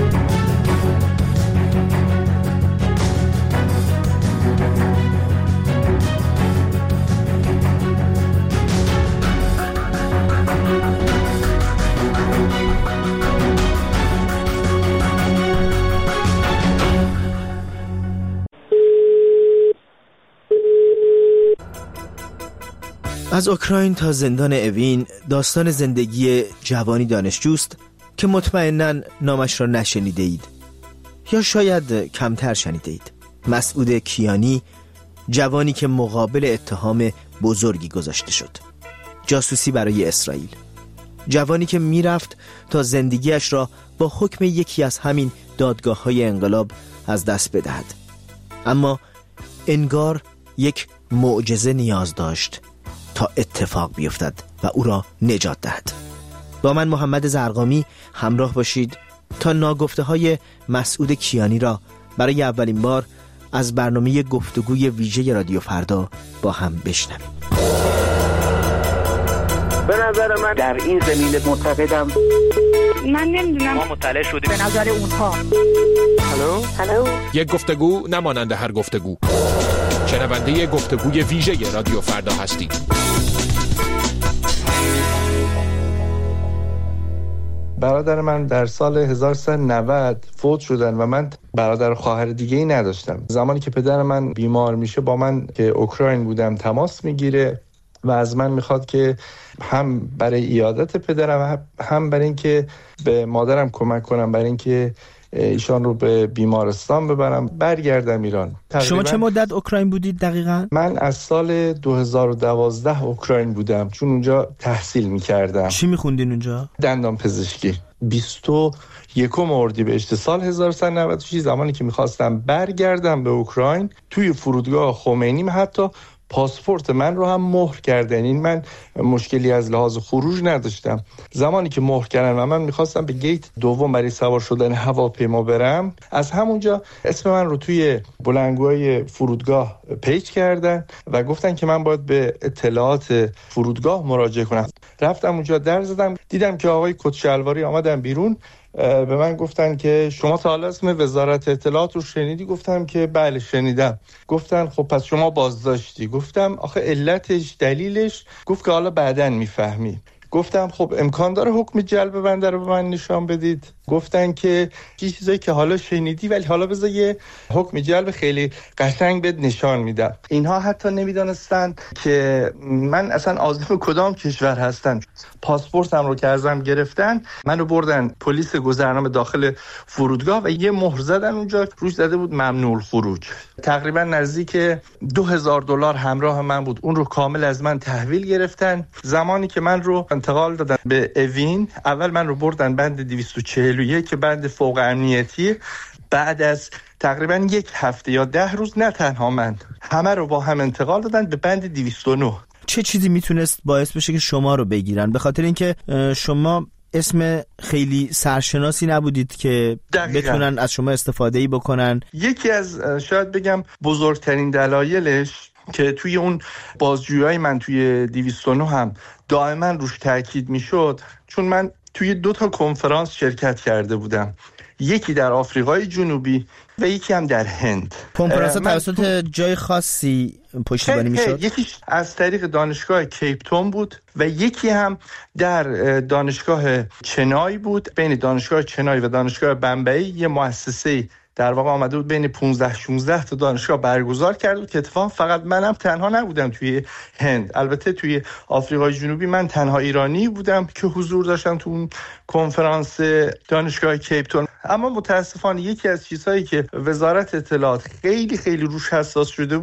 از اوکراین تا زندان اوین داستان زندگی جوانی دانشجوست که مطمئناً نامش را نشنیده اید یا شاید کمتر شنیده اید. مسعود کیانی، جوانی که مقابل اتهام بزرگی گذاشته شد، جاسوسی برای اسرائیل، جوانی که میرفت تا زندگیش را با حکم یکی از همین دادگاه‌های انقلاب از دست بدهد، اما انگار یک معجزه نیاز داشت تا اتفاق بیفتد و او را نجات دهد. با من محمد زرقامی همراه باشید تا ناگفته‌های مسعود کیانی را برای اولین بار از برنامه گفتگوی ویژه رادیو فردا با هم بشنویم. به نظر من در این زمینه معتقدم من نمیدونم ما مطلع شدیم به نظر اونها. هلو هلو یک گفتگو نمانند هر گفتگو. شنونده گفتگوی ویژه رادیو فردا هستید. برادر من در سال هزار و سیصد و نود فوت شدن و من برادر و خواهر دیگه ای نداشتم. زمانی که پدر من بیمار میشه با من که اوکراین بودم تماس میگیره و از من میخواد که هم برای عیادت پدرم هم برای اینکه به مادرم کمک کنم، برای اینکه ایشان رو به بیمارستان ببرم برگردم ایران. شما چه مدت اوکراین بودید دقیقاً؟ من از سال دو هزار و دوازده اوکراین بودم چون اونجا تحصیل میکردم. چی میخوندین اونجا؟ دندان پزشکی. بیست و یکم اردیبهشت سال هزار و سیصد و نود و شش زمانی که میخواستم برگردم به اوکراین توی فرودگاه خمینی حتی پاسپورت من رو هم مهر کردن. این من مشکلی از لحاظ خروج نداشتم. زمانی که مهر کردن و من میخواستم به گیت دوم برای سوار شدن هواپیما برم، از همونجا اسم من رو توی بلندگوهای فرودگاه پیچ کردن و گفتن که من باید به اطلاعات فرودگاه مراجعه کنم. رفتم اونجا در زدم، دیدم که آقای کتشلواری آمدن بیرون، به من گفتن که شما تا حالا اسم وزارت اطلاعات رو شنیدی؟ گفتم که بله شنیدم. گفتن خب پس شما بازداشتی؟ گفتم آخه علتش دلیلش؟ گفت که حالا بعداً میفهمی. گفتم خب امکان داره حکم جلب بنده رو به من نشان بدید؟ گفتن که چیزایی که حالا شنیدی ولی حالا بذار یه حکم جلب خیلی قشنگ بهت نشان میدم. اینها حتی نمیدونستن که من اصلا عازم کدام کشور هستم. پاسپورتم رو که ازم گرفتن، منو بردن پلیس گذرنامه داخل فرودگاه و یه مهر زدن اونجا روش زده بود ممنوع الخروج. تقریبا نزدیک دو هزار دلار همراه من بود، اون رو کامل از من تحویل گرفتن. زمانی که من رو انتقال دادن به اوین، اول من رو بردن بند دویست و چهل و یک که بند فوق امنیتی. بعد از تقریبا یک هفته یا ده روز نه تنها من، همه رو با هم انتقال دادن به بند دویست و نه. چه چیزی میتونست باعث بشه که شما رو بگیرن؟ به خاطر اینکه شما اسم خیلی سرشناسی نبودید که دقیقا بتونن از شما استفاده‌ای بکنن. یکی از شاید بگم بزرگترین دلایلش که توی اون بازجویی‌های من توی دویست و نه هم دائما روش تاکید میشد، چون من توی دو تا کنفرانس شرکت کرده بودم، یکی در آفریقای جنوبی و یکی هم در هند. کنفرانس توسط جای خاصی پشتیبانی میشد؟ یکیش از طریق دانشگاه کیپ تاون بود و یکی هم در دانشگاه چنای بود. بین دانشگاه چنای و دانشگاه بمبئی یه مؤسسه در واقع آمده بود بین پانزده شانزده تا دانشگاه برگزار کرده بود که اتفاقا فقط منم تنها نبودم توی هند. البته توی آفریقای جنوبی من تنها ایرانی بودم که حضور داشتم تو اون کنفرانس دانشگاه کیپ تاون. اما متاسفانه یکی از چیزهایی که وزارت اطلاعات خیلی خیلی روش حساس شده بود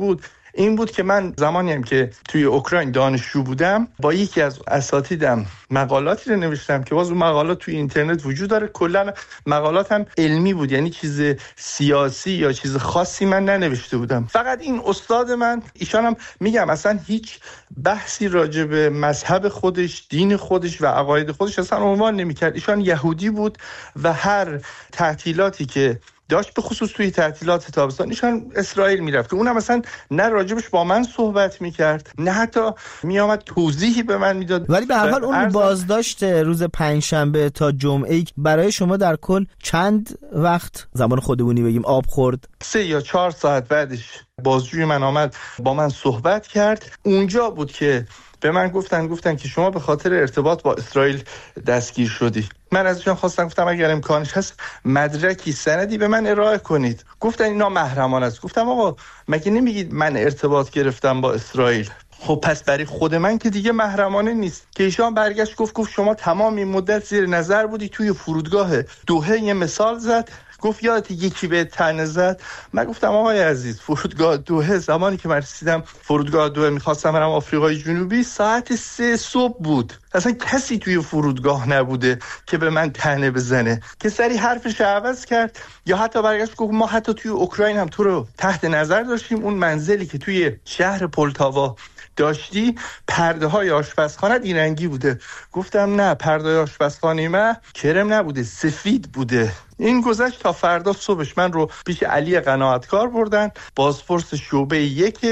این بود که من زمانی هم که توی اوکراین دانشجو بودم با یکی از اساتیدم مقالاتی رو نوشتم که باز اون مقالات توی اینترنت وجود داره. کلا مقالات هم علمی بود، یعنی چیز سیاسی یا چیز خاصی من ننوشته بودم. فقط این استاد من، ایشان هم میگم اصلا هیچ بحثی راجع به مذهب خودش، دین خودش و عقاید خودش اصلا عنوان نمی‌کرد. ایشان یهودی بود و هر تعطیلاتی که داشت، به خصوص توی تعطیلات تابستان، ایشان اسرائیل میرفت که اونم مثلا نه راجبش با من صحبت میکرد نه حتی میامد توضیحی به من میداد. ولی به هر حال اون بازداشت روز پنجشنبه تا جمعه برای شما در کل چند وقت، زمان خودمونی بگیم، آب خورد؟ سه یا چهار ساعت بعدش بازجوی من آمد با من صحبت کرد. اونجا بود که به من گفتن گفتن که شما به خاطر ارتباط با اسرائیل دستگیر شدی. من ازشون خواستم، گفتم اگر امکانش هست مدرکی، سندی به من ارائه کنید. گفتن اینا محرمانه است. گفتم آقا مگه نمیگید من ارتباط گرفتم با اسرائیل؟ خب پس برای خود من که دیگه محرمانه نیست. که ایشان برگشت گفت گفت شما تمام این مدت زیر نظر بودی. توی فرودگاه دوحه یه مثال زد، گفت یادت یکی به تنه زد؟ من گفتم آقای عزیز، فرودگاه دوحه زمانی که من رسیدم فرودگاه دوحه میخواستم برم آفریقای جنوبی ساعت سه صبح بود. اصلا کسی توی فرودگاه نبوده که به من تنه بزنه. که سری حرفش عوض کرد یا حتی برگشت گفت ما حتی توی اوکراین هم تو رو تحت نظر داشتیم. اون منزلی که توی شهر پولتاوا داشتی پرده های آشپزخانه این رنگی بوده. گفتم نه، پرده آشپزخانه من کرم نبوده، سفید بوده. این گذشت تا فردا صبحش من رو پیش علی قناعتکار بردن، بازپرس شعبه یک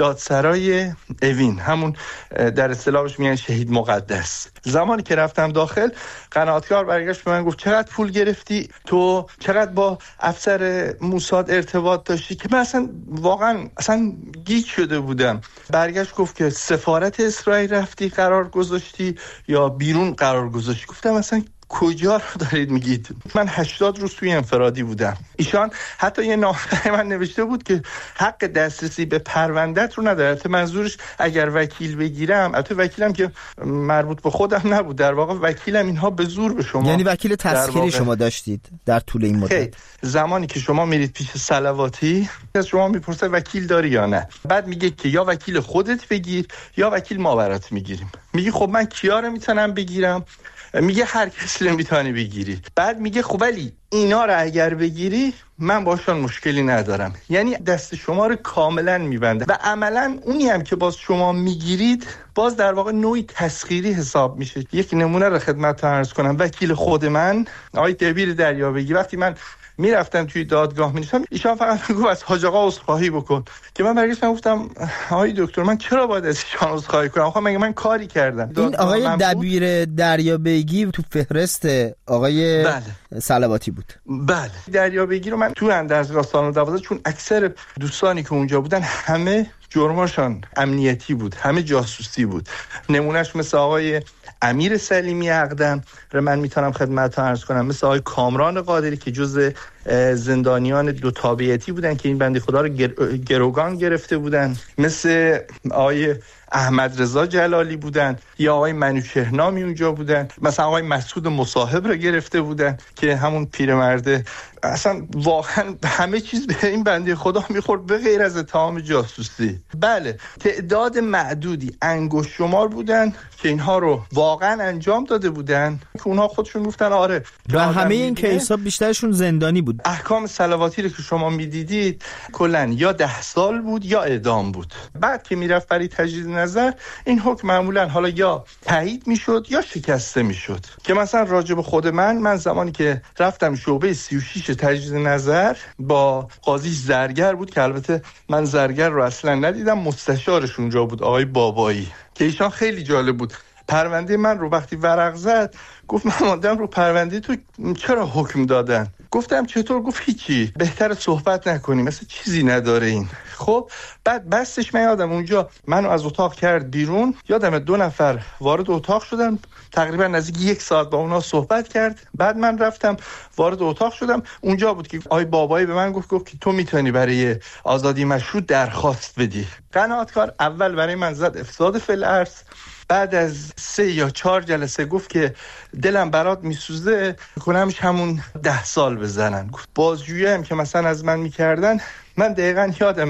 دادسرای اوین، همون در اصطلاحش میگن شهید مقدس. زمانی که رفتم داخل، قناعتکار برگشت به من گفت چقدر پول گرفتی تو؟ چقدر با افسر موساد ارتباط داشتی؟ که من اصلا واقعا اصلا گیج شده بودم. برگشت گفت که سفارت اسرائیل رفتی قرار گذاشتی یا بیرون قرار گذاشتی؟ گفتم اصلا کجا رو دارید میگید؟ من هشتاد روز توی انفرادی بودم. ایشان حتی یه نامه من نوشته بود که حق دسترسی به پروندت رو نداره. البته منظورش اگر وکیل بگیرم، البته وکیلم که مربوط به خودم نبود، در واقع وکیلم اینها به زور به شما، یعنی وکیل تسخیری شما داشتید در طول این مدت؟ زمانی که شما میرید پیش صلواتی از شما میپرسه وکیل داری یا نه، بعد میگه که یا وکیل خودت بگیر یا وکیل ما برات میگیریم. میگی خب من کیا رو میتونم بگیرم؟ میگه هر کسی رو میتونی بگیری. بعد میگه خب ولی اینا رو اگر بگیری من باشون مشکلی ندارم. یعنی دست شما رو کاملا میبنده و عملا اونی هم که باز شما میگیرید باز در واقع نوعی تسخیری حساب میشه. یک نمونه رو خدمتتون عرض کنم. وکیل خود من، آقای دبیر دریابگی، وقتی من میرفتم توی دادگاه می‌نشستم، ایشان فقط میگفت از حاج آقا عذرخواهی بکن. که من برگشتم گفتم آقای دکتر من چرا باید از ایشان عذرخواهی کنم؟ آخه مگه من کاری کردم؟ این آقای دبیر دریابگی تو فهرست آقای بله. صلواتی بود. بله، دریابگی رو من تو اندرزگاه سالن دوازده، چون اکثر دوستانی که اونجا بودن همه جرماشان امنیتی بود، همه جاسوسی بود. نمونهش مثل آقای امیر سلیمی اقدم رو من میتونم خدمتتون عرض کنم، مثل آقای کامران قادری که جز زندانیان دو تابعیتی بودن که این بنده خدا رو گروگان گرفته بودن، مثل آقای احمد رضا جلالی بودن یا آقای منوچهرنامی اونجا بودن، مثلا آقای مسعود مصاحب رو گرفته بودن که همون پیرمرده اصلا واقعا همه چیز به این بنده خدا میخورد به غیر از اتهام جاسوسی. بله، تعداد معدودی انگشت شمار بودن که اینها رو واقعا انجام داده بودن که اونها خودشون گفتن آره. و همه این کیس‌ها بیشترشون زندانی بود. احکام صلواتی رو که شما میدیدید کلاً یا ده سال بود یا اعدام بود. بعد که میرفت برای تجدید نظر این حکم معمولاً حالا یا تایید میشد یا شکسته میشد. که مثلا راجع به خود من من زمانی که رفتم شعبه سی و شش تجدید نظر با قاضی زرگر بود که البته من زرگر رو اصلا ندیدم، مستشارش اونجا بود آقای بابایی که ایشان خیلی جالب بود. پرونده من رو وقتی ورق زد گفت من ماندم رو پرونده تو چرا حکم دادن؟ گفتم چطور؟ گفت هیچی، بهتر صحبت نکنیم، مثل چیزی نداره این. خب بعد بستش من یادم اونجا منو از اتاق کرد بیرون، یادم دو نفر وارد اتاق شدن، تقریبا نزدیک یک ساعت با اونا صحبت کرد. بعد من رفتم وارد اتاق شدم، اونجا بود که آی بابایی به من گفت گفت که تو میتونی برای آزادی مشروط درخواست بدی. قناعتکار اول برای من زد افساد فی الارض، بعد از سه یا چهار جلسه گفت که دلم برات میسوزه کنمش همون ده سال بزنن. بازجویی هم که مثلا از من میکردن، من دقیقا یادمه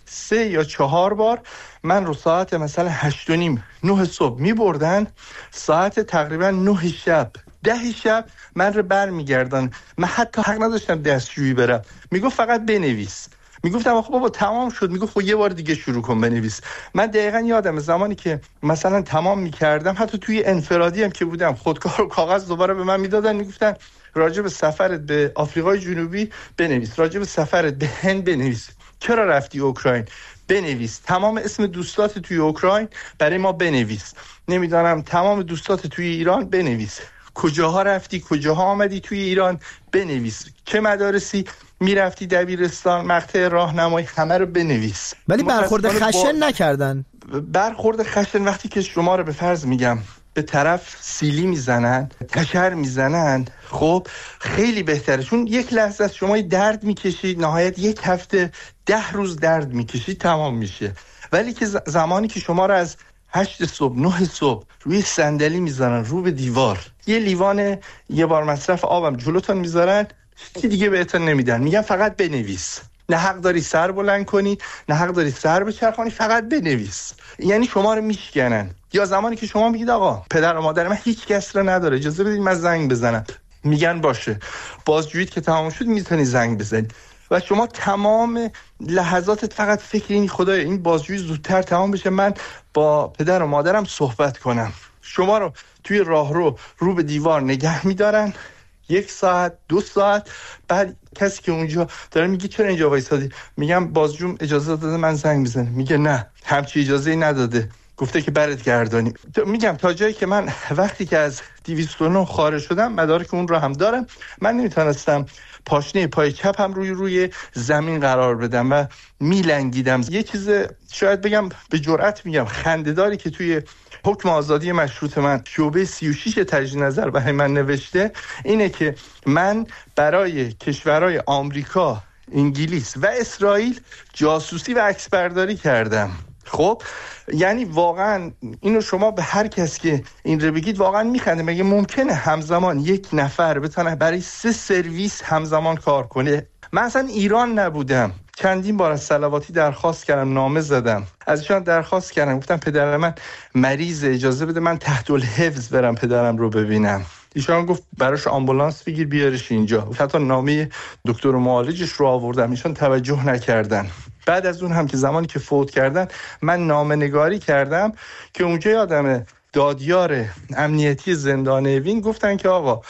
سه یا چهار بار من رو ساعت مثلا هشت و نیم نه صبح می بردن، ساعت تقریبا نه شب ده شب من رو بر می گردن. من حتی حق نداشتم دستشویی برم. میگفت فقط بنویس. میگفتم خب بابا تمام شد. میگفت خب یه بار دیگه شروع کن بنویس. من دقیقاً یادم زمانی که مثلا تمام میکردم، حتی توی انفرادی هم که بودم، خودکار و کاغذ دوباره به من میدادن، میگفتن راجع به سفرت به آفریقای جنوبی بنویس، راجع به سفرت به هند بنویس، چرا رفتی اوکراین بنویس، تمام اسم دوستات توی اوکراین برای ما بنویس، نمیدونم تمام دوستات توی ایران بنویس، کجاها رفتی، کجاها آمدی توی ایران بنویس، چه مدارسی میرفتی، دبیرستان، مقطع راهنمایی، همه رو بنویس. ولی برخورد خشن با... نکردن. برخورد خشن وقتی که شما رو به فرض میگم به طرف سیلی میزنن، تشر میزنن، خب خیلی بهتره، چون یک لحظه از شما درد میکشید، نهایت یک هفته ده روز درد میکشید تمام میشه. ولی که زمانی که شما رو از هشت صبح نه صبح روی صندلی میذارن رو به دیوار، یه لیوان یه بار مصرف آبم جلوتون میذارن، چیزی دیگه بهتون نمیدن، میگن فقط بنویس، نه حق داری سر بلند کنی، نه حق داری سر بچرخانی، فقط بنویس. یعنی شما رو میشکنن. یا زمانی که شما میگید آقا پدر و مادر من هیچ کس رو نداره، اجازه بدید من زنگ بزنم، میگن باشه، بازجوییت که تمام شد میتونی زنگ بزنی و شما تمام لحظاتت فقط فکر اینی خدایا این بازجویی زودتر تمام بشه، من با پدر و مادرم صحبت کنم. شما رو توی راهرو رو به دیوار نگه میدارن یک ساعت دو ساعت، بعد کسی که اونجا داره میگه چرا اینجا وایسادی، میگم بازجوم اجازه داده من زنگ بزنم، میگه نه همچی اجازه‌ای نداده، گفته که برات گردانی. میگم تا جایی که من وقتی که از دویست و نه خارج شدم، مدارک اون رو هم دارم، من نمیتونستم پاشنه پای چپ هم روی روی زمین قرار بدم و میلنگیدم. یه چیز شاید بگم به جرئت میگم خنده‌داری که توی حکم آزادی مشروط من شعبه سی و شش تجدید نظر برای من نوشته اینه که من برای کشورهای آمریکا، انگلیس و اسرائیل جاسوسی و عکسبرداری کردم. خب یعنی واقعا اینو شما به هر کس که این رو بگید واقعا میخنده. مگه ممکنه همزمان یک نفر بتونه برای سه سرویس همزمان کار کنه؟ من اصلا ایران نبودم، چندین بار از صلواتی درخواست کردم، نامه زدم، ازشان درخواست کردم، گفتم پدر من مریض، اجازه بده من تحت الحفظ برم پدرم رو ببینم. ایشان گفت براش آمبولانس بگیر بیارش اینجا. حتی نامه دکتر معالجش رو آوردم، ایشان توجه نکردن. بعد از اون هم که زمانی که فوت کردن من نامه نگاری کردم که اونجا یادمه دادیار امنیتی زندان اوین گفتن که آقا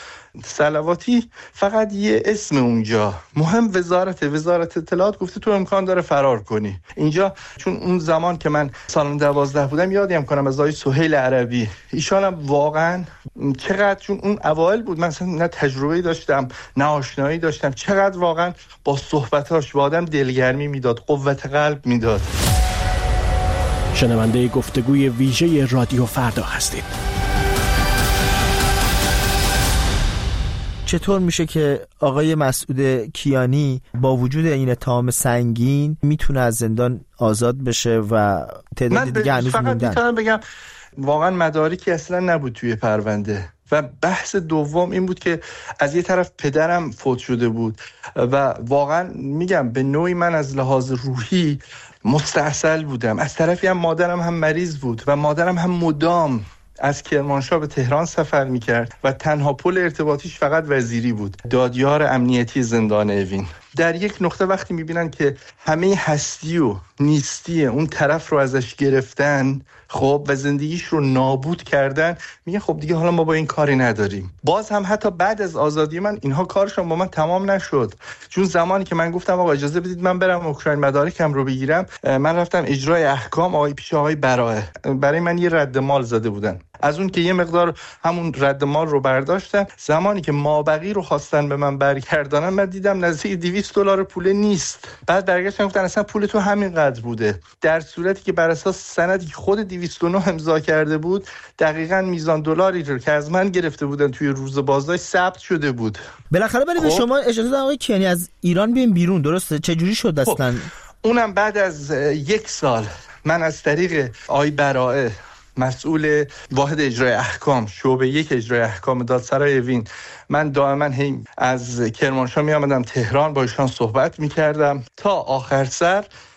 صلواتی فقط یه اسم اونجا، مهم وزارت وزارت اطلاعات گفته تو امکان داره فرار کنی اینجا. چون اون زمان که من سال دوازده بودم یادم کنم از آقای سهیل عربی، ایشان هم واقعا چقدر، چون اون اوایل بود، من اصلا نه تجربه‌ای داشتم نه آشنایی داشتم، چقدر واقعا با صحبتاش با آدم دلگرمی میداد، قوت قلب میداد. شنونده گفتگوی ویژه رادیو فردا هستید. چطور میشه که آقای مسعود کیانی با وجود این اتهام سنگین میتونه از زندان آزاد بشه و تعداد دیگه هنوز موندن؟ من فقط میتونم بگم واقعا مدارکی اصلا نبود توی پرونده و بحث دوم این بود که از یه طرف پدرم فوت شده بود و واقعا میگم به نوعی من از لحاظ روحی مستعسل بودم، از طرفی هم مادرم هم مریض بود و مادرم هم مدام از کرمانشاه به تهران سفر میکرد و تنها پل ارتباطیش فقط وزیری بود، دادیار امنیتی زندان اوین. در یک نقطه وقتی میبینن که همه هستی و نیستی اون طرف رو ازش گرفتن، خب و زندگیش رو نابود کردن، میگه خب دیگه حالا ما با این کاری نداریم. باز هم حتی بعد از آزادی من اینها کارشون با من تمام نشد، چون زمانی که من گفتم آقا اجازه بدید من برم اوکراین مدارکم رو بگیرم، من رفتم اجرای احکام آقای پیش آقای برائه، برای من یه رد مال زده بودن، از اون که یه مقدار همون رد مال رو برداشتن. زمانی که مابقی رو خواستن به من برگردانن من دیدم نزدیک دویست دلار پول نیست. بعد برگشتن گفتن اصلا پول تو همین قدر بوده، در صورتی که بر اساس سندی که خود دویست و نه امضا کرده بود دقیقاً میزان دلاری رو که از من گرفته بودن توی روز بازداشت ثبت شده بود. بالاخره برای به شما اجازه دادن آقای کیانی از ایران بیاین بیرون، درسته؟ چه جوری شد اصلا؟ اونم بعد از یک سال من از طریق آقای برائه مسئول واحد اجرای احکام شعبه یک اجرای احکام دادسرای اوین، من دائما از کرمانشاه می آمدم تهران با ایشان صحبت می کردم تا آخر سر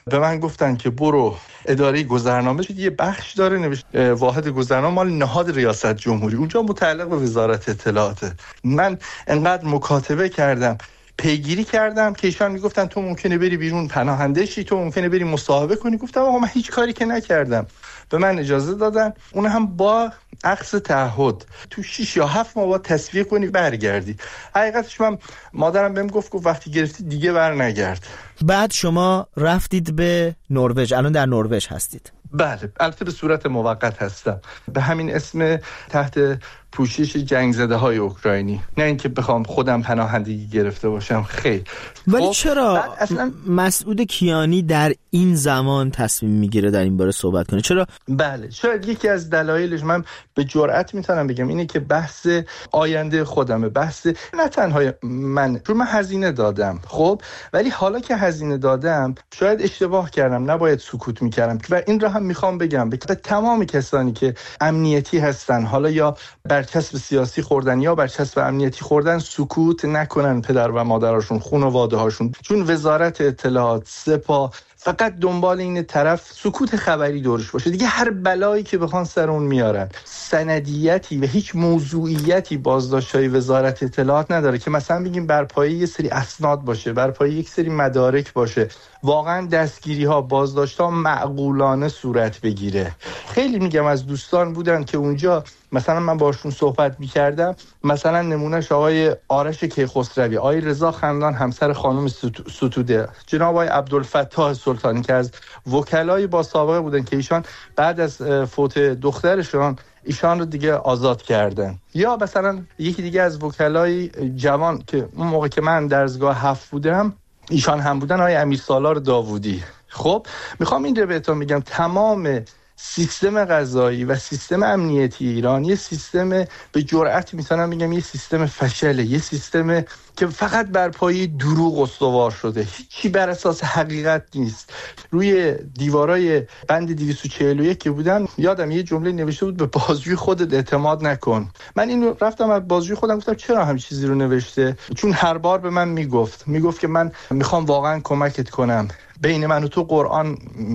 به من گفتن که برو اداره گذرنامه، یه بخش داره نوشت واحد گذرنامه مال نهاد ریاست جمهوری، اونجا متعلق به وزارت اطلاعاته. من انقدر مکاتبه کردم، پیگیری کردم که ایشان میگفتن تو ممکنه بری بیرون پناهنده شی، تو ممکنه بری مصاحبه کنی. گفتم آقا من هیچ کاری که نکردم. به من اجازه دادن، اون هم با عقد تعهد تو شش یا هفت ماه باید تصفیه کنی برگردی. حقیقتش من مادرم بهم گفت گفت وقتی گرفتی دیگه بر نگرد. بعد شما رفتید به نروژ، الان در نروژ هستید؟ بله، البته به صورت موقت هستم، به همین اسم، تحت پوشش جنگ زده های اوکراینی، نه اینکه بخوام خودم پناهندگی گرفته باشم. خیر. ولی خب چرا اصلا مسعود کیانی در این زمان تصمیم میگیره در این باره صحبت کنه؟ چرا؟ بله، شاید یکی از دلایلش، من به جرئت میتونم بگم، اینه که بحث آینده خودمه، بحث نه تنها من، چون من هزینه دادم، خب ولی حالا که هزینه دادم شاید اشتباه کردم، نباید سکوت میکردم. و این را هم میخوام بگم به تمام کسانی که امنیتی هستن، حالا یا برچسب سیاسی خوردن یا برچسب امنیتی خوردن، سکوت نکنن پدر و مادرشون، خانواده هاشون، چون وزارت اطلاعات، سپاه فقط دنبال این طرف سکوت خبری دورش باشه. دیگه هر بلایی که بخوان سر اون میارن، سندیتی و هیچ موضوعیتی بازداشت‌های وزارت اطلاعات نداره که مثلا بگیم بر پایه یه سری اسناد باشه، بر پایه یک سری مدارک باشه، واقعا دستگیری‌ها، بازداشت‌ها معقولانه صورت بگیره. خیلی میگم از دوستان بودن که اونجا مثلا من باشون صحبت می‌کردم، مثلا نمونهش آقای آرش کیخسروی، آقای رضا خندان همسر خانم ستوده، جناب آقای عبدالفتاح سلطانی که از وکلای با سابقه بودن که ایشان بعد از فوت دخترشان ایشان رو دیگه آزاد کردن. یا مثلا یکی دیگه از وکلای جوان که اون موقع که من درسگاه هفت بودم ایشان هم بودن، آقای امیرسالار داوودی. خب میخوام این رو بهتون بگم، تمام سیستم قضایی و سیستم امنیتی ایران یه سیستم، به جرئت میتونم بگم، یه سیستم فشله، یه سیستم که فقط بر پایه دروغ استوار شده، هیچی بر اساس حقیقت نیست. روی دیوارای بند دویست و چهل و یک که بودن، یادم یه جمله نوشته بود، به بازجوی خودت اعتماد نکن. من اینو رفتم از بازجوی خودم گفتم چرا همین چیزی رو نوشته؟ چون هر بار به من میگفت میگفت که من میخوام واقعا کمکت کنم، بین من و تو قرآن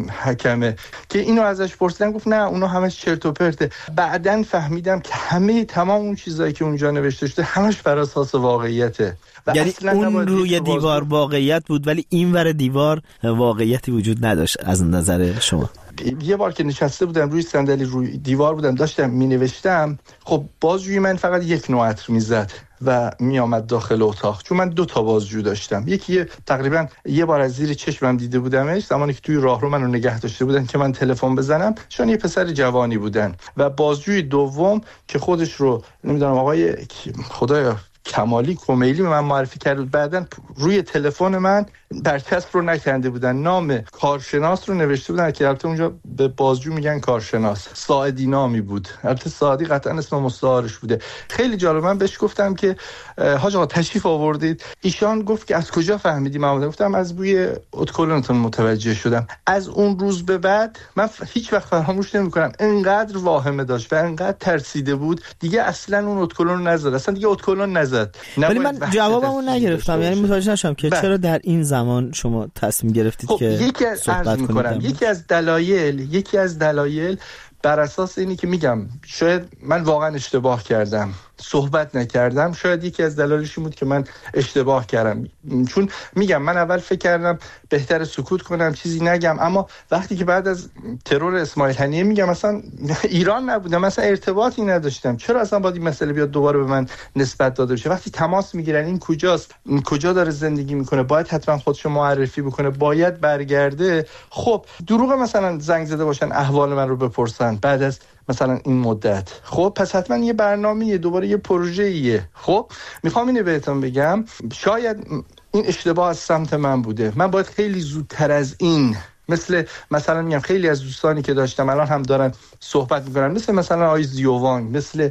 حکمه. که اینو ازش پرسیدم گفت نه اونو همش چرت و پرته. بعدن فهمیدم که همه تمام اون چیزایی که اونجا نوشته شده همش بر اساس واقعیته. یعنی اون روی دیوار واقعیت بود ولی این ور دیوار واقعیتی وجود نداشت از نظر شما؟ یه بار که نشسته بودم روی صندلی روی دیوار بودم داشتم می نوشتم، خب بازجوی من فقط یک نوع عطر می زد و می آمد داخل اتاق، چون من دو تا بازجو داشتم. یکی تقریبا یه بار از زیر چشمم دیده بودمش زمانی که توی راهرو منو نگه داشته بودن که من تلفن بزنم، چون یه پسر جوانی بودن. و بازجوی دوم که خودش رو نمیدونم آقای خدایا کمالی کمیلی به من معرفی کرد بود، بعدن روی تلفن من برچسب رو نکنده بودن، نام کارشناس رو نوشته بودن که البته اونجا به بازجو میگن کارشناس، ساعدی نامی بود، البته ساعدی قطعا اسم مستعارش بوده. خیلی جالب. من بهش گفتم که حاج آقا تشریف آوردید، ایشان گفت که از کجا فهمیدی؟ من گفتم از بوی اتکلونتون متوجه شدم. از اون روز به بعد من هیچ وقت فراموش نمی‌کنم، انقدر واهمه داشت و انقدر ترسیده بود، دیگه اصلا اون اتکلون نزد، اصلا دیگه اتکلون نزد. ولی من جوابمو نگرفتم، یعنی متوجه نشدم که بله. چرا در این زمان شما تصمیم گرفتید خب، که یکی از عرض می‌کنم یکی از دلایل یکی از دلایل بر اساس اینی که میگم شاید من واقعا اشتباه کردم، صحبت نکردم، شاید یکی از دلایلش این بود که من اشتباه کردم، چون میگم من اول فکر کردم بهتر سکوت کنم، چیزی نگم، اما وقتی که بعد از ترور اسماعیل هنیه میگم مثلا ایران نبودم، مثلا ارتباطی نداشتم، چرا اصلا باید این مسئله بیاد دوباره به من نسبت داده بشه؟ وقتی تماس میگیرن این کجاست، این کجا داره زندگی میکنه، باید حتما خودشو معرفی بکنه، باید برگرده. خب دروغ مثلا زنگ زده باشن احوال من رو بپرسن بعد از مثلا این مدت، خب پس حتما یه برنامه‌ایه، دوباره یه پروژه‌ایه. خب میخوام اینو بهتون بگم، شاید این اشتباه از سمت من بوده، من باید خیلی زودتر از این، مثل مثلا میگم خیلی از دوستانی که داشتم الان هم دارن صحبت میکنن، مثل مثلا آقای زیووانگ، مثل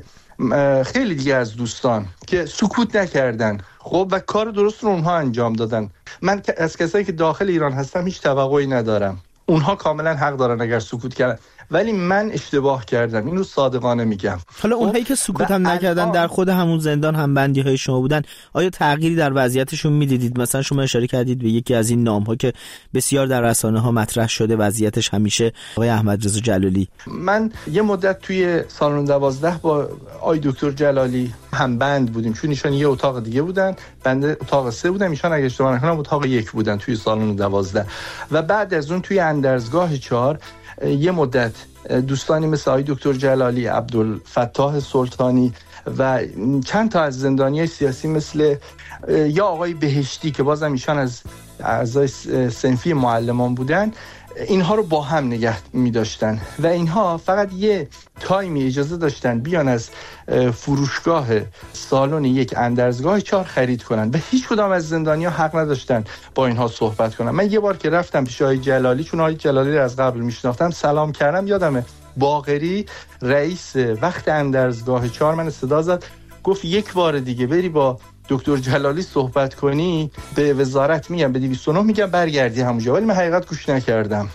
خیلی دیگه از دوستان که سکوت نکردن، خب و کار درست رو اونها انجام دادن. من از کسایی که داخل ایران هستم هیچ توقعی ندارم، اونها کاملا حق دارن اگر سکوت کردن، ولی من اشتباه کردم، این رو صادقانه میگم. حالا اونهایی که سکوت هم نکردن در خود همون زندان هم بندی های شما بودن، آیا تغییری در وضعیتشون میدیدید؟ مثلا شما اشاره کردید به یکی از این نام ها که بسیار در رسانه ها مطرح شده، وضعیتش همیشه آقای احمد رضا جلالی. من یه مدت توی سالن دوازده با آقای دکتر جلالی هم بند بودیم، چون ایشان یه اتاق دیگه بودن، بنده اتاق سه بودم، ایشان اگه اشتباه نکنم اتاق یک بودن توی سالن دوازده. و بعد از اون توی اندرزگاه چهار یه مدت دوستانی مثل آقای دکتر جلالی، عبدالفتاح سلطانی و چند تا از زندانیای سیاسی مثل یا آقای بهشتی که بازم ایشان از اعضای صنفی معلمان بودن، اینها رو با هم نگه می داشتن و اینها فقط یه تایمی اجازه داشتن بیان از فروشگاه سالن یک اندرزگاه چهار خرید کنن و هیچ کدام از زندانی‌ها حق نداشتن با اینها صحبت کنن. من یه بار که رفتم پیش آقای جلالی، چون آقای جلالی رو از قبل میشناختم، سلام کردم، یادمه باقری رئیس وقت اندرزگاه چهار من صدا زد، گفت یک بار دیگه بری با دکتر جلالی صحبت کنی به وزارت میگم، به دویست و نه میگم برگردی همونجا. ولی من حقیقت گوش نکردم.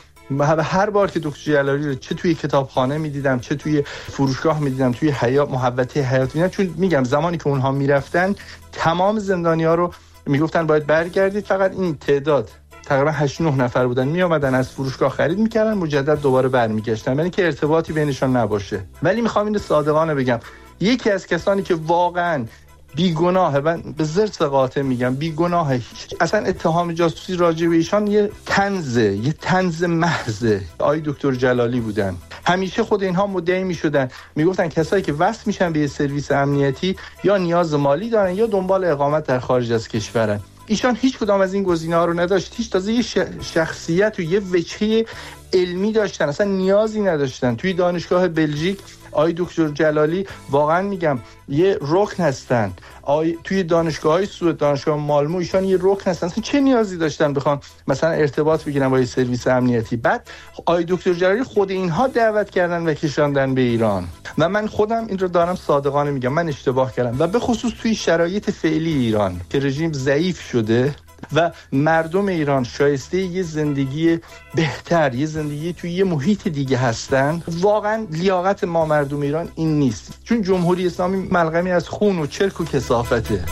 هر بار که دکتر جلالی رو چه توی کتابخانه میدیدم، چه توی فروشگاه میدیدم، توی حیات محوطه حیات میدیدم، چون میگم زمانی که اونها میرفتن تمام زندانی‌ها رو میگفتن باید برگردید. فقط این تعداد تقریبا هشت نه نفر بودن، می اومدن از فروشگاه خرید میکردن، مجدد دوباره برمیگشتن، یعنی که ارتباطی بینشون نباشه. ولی میخوام اینو صادقانه بگم، یکی از کسانی که واقعا بیگناهه، من به زرس قاطع میگم بیگناهه، اصلا اتهام جاسوسی راجع به ایشان یه طنزه، یه طنز محضه، آقای دکتر جلالی بودن. همیشه خود اینها مدعی میشدن، میگفتن کسایی که وصل میشن به یه سرویس امنیتی یا نیاز مالی دارن یا دنبال اقامت در خارج از کشورن. ایشان هیچ کدام از این گزینه‌ها رو نداشت، هیچ تازه یه شخصیت و یه وجهه علمی داشتن، اصلا نیازی نداشتن. توی دانشگاه بلژیک آقای دکتر جلالی واقعا میگم یه رکن هستن، آی توی دانشگاه‌های سوئد، دانشگاه مالمو، ایشان یه رکن هستن، اصلا چه نیازی داشتن بخوان مثلا ارتباط بگیرن با یه سرویس امنیتی؟ بعد آقای دکتر جلالی خود اینها دعوت کردن و کشاندن به ایران. و من خودم این رو دارم صادقانه میگم، من اشتباه کردم و به خصوص توی شرایط فعلی ایران که رژیم ضعیف شده و مردم ایران شایسته یه زندگی بهتر، یه زندگی توی یه محیط دیگه هستن، واقعا لیاقت ما مردم ایران این نیست، چون جمهوری اسلامی ملغمی از خون و چرک و کثافته.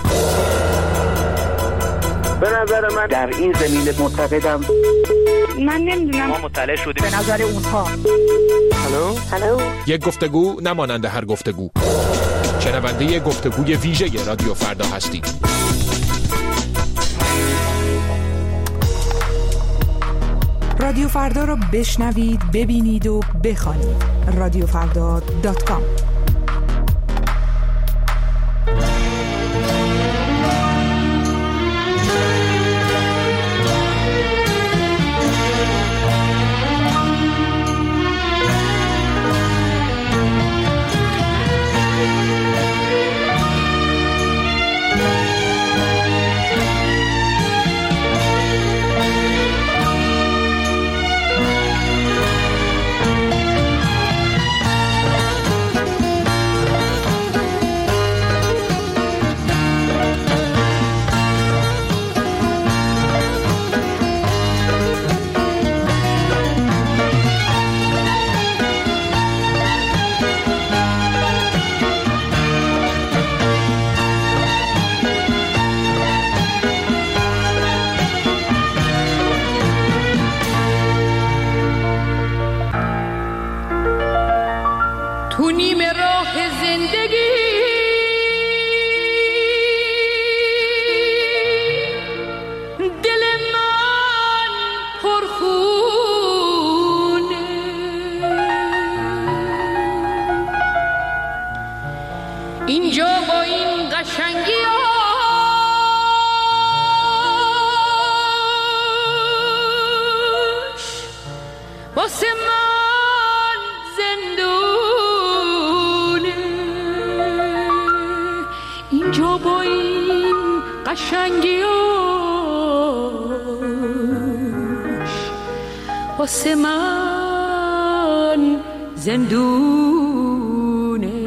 به نظر من در این زمینه معتقدم، من نمیدونم، ما مطلع شدیم به نظر اونها. هلو هلو یک گفتگو نمانند هر گفتگو. شنونده گفتگوی ویژه رادیو فردا هستید. رادیو فردا را بشنوید، ببینید و بخوانید. رادیو فردا دات کام. تو نیمه راه زندگی دل من پرخونه، اینجا با این قشنگی آش واسه من زندونه، اینجا با این قشنگی آش واسه من زندونه.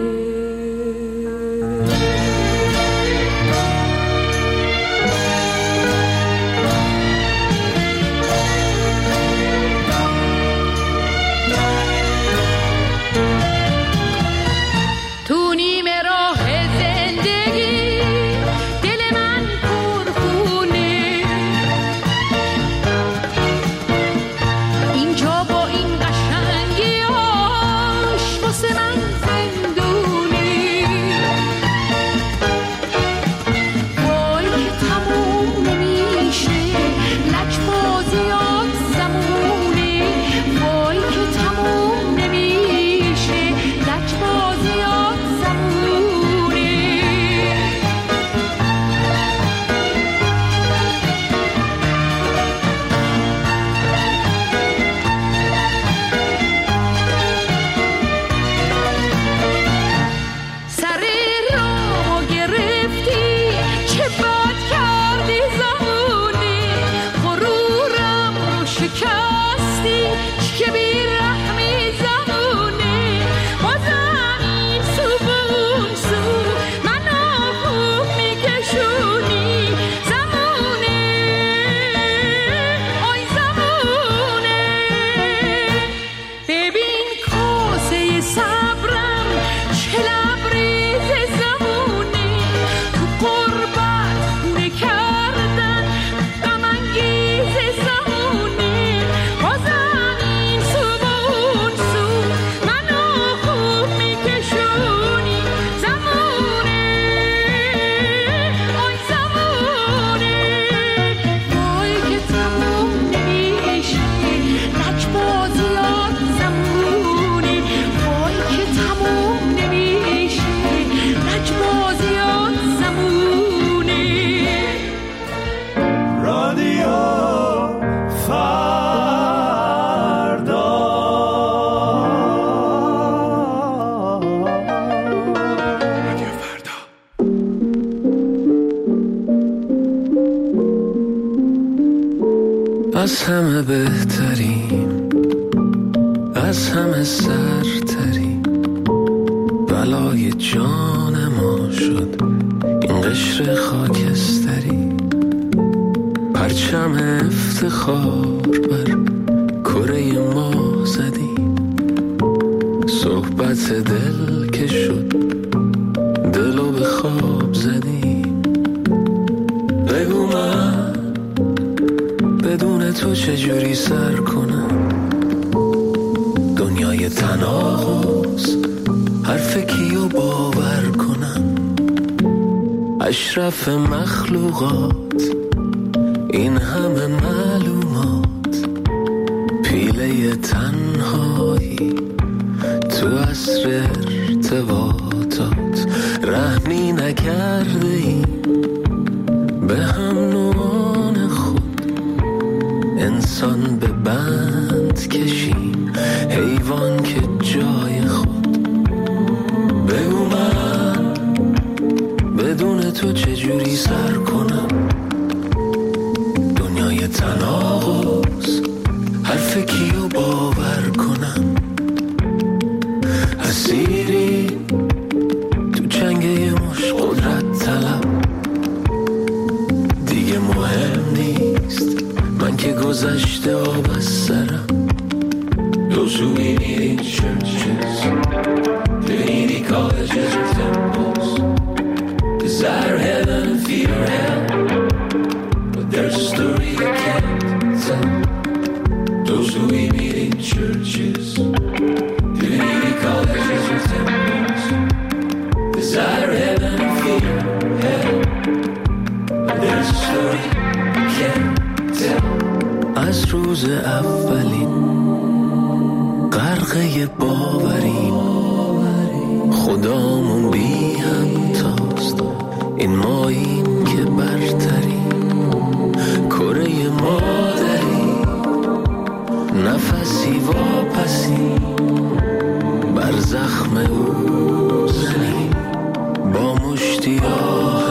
از همه بهتریم، از همه سرتریم، بلای جان ما شد این قشر خاکستری، پرچم افتخار بر کره ما زدیم، صحبت دل که شد دلو به خواب زدیم. بگو من بدون تو چجوری سر کنم، دنیای تناقض حرف کیو باور کنم، اشرف مخلوقات این همه معلومات، پیله تنهایی تو عصر ارتباطات، رحمی نکرده ایم به هم نوعان خود، انسان به بند کشیم حیوان که جای خود. بگو من بدون تو چجوری سر کنم، دنیای تناقض حرف کیو باور کنم، اسیری تو جنگ یه مش قدرت طلب، دیگه مهم نیست من که گذشته آب از سرم. Those who we meet in churches, community colleges or temples, desire heaven and fear hell, but there's a story you can't tell. Those who we meet in churches, community colleges or temples, desire heaven and fear hell, but there's a story you can't tell. از روز اولین غرقه باوریم، خدامون بی همتاست، این ماییم که برتریم، کره مادری نفسی واپسیم، بر زخم او زنیم با مشتی آه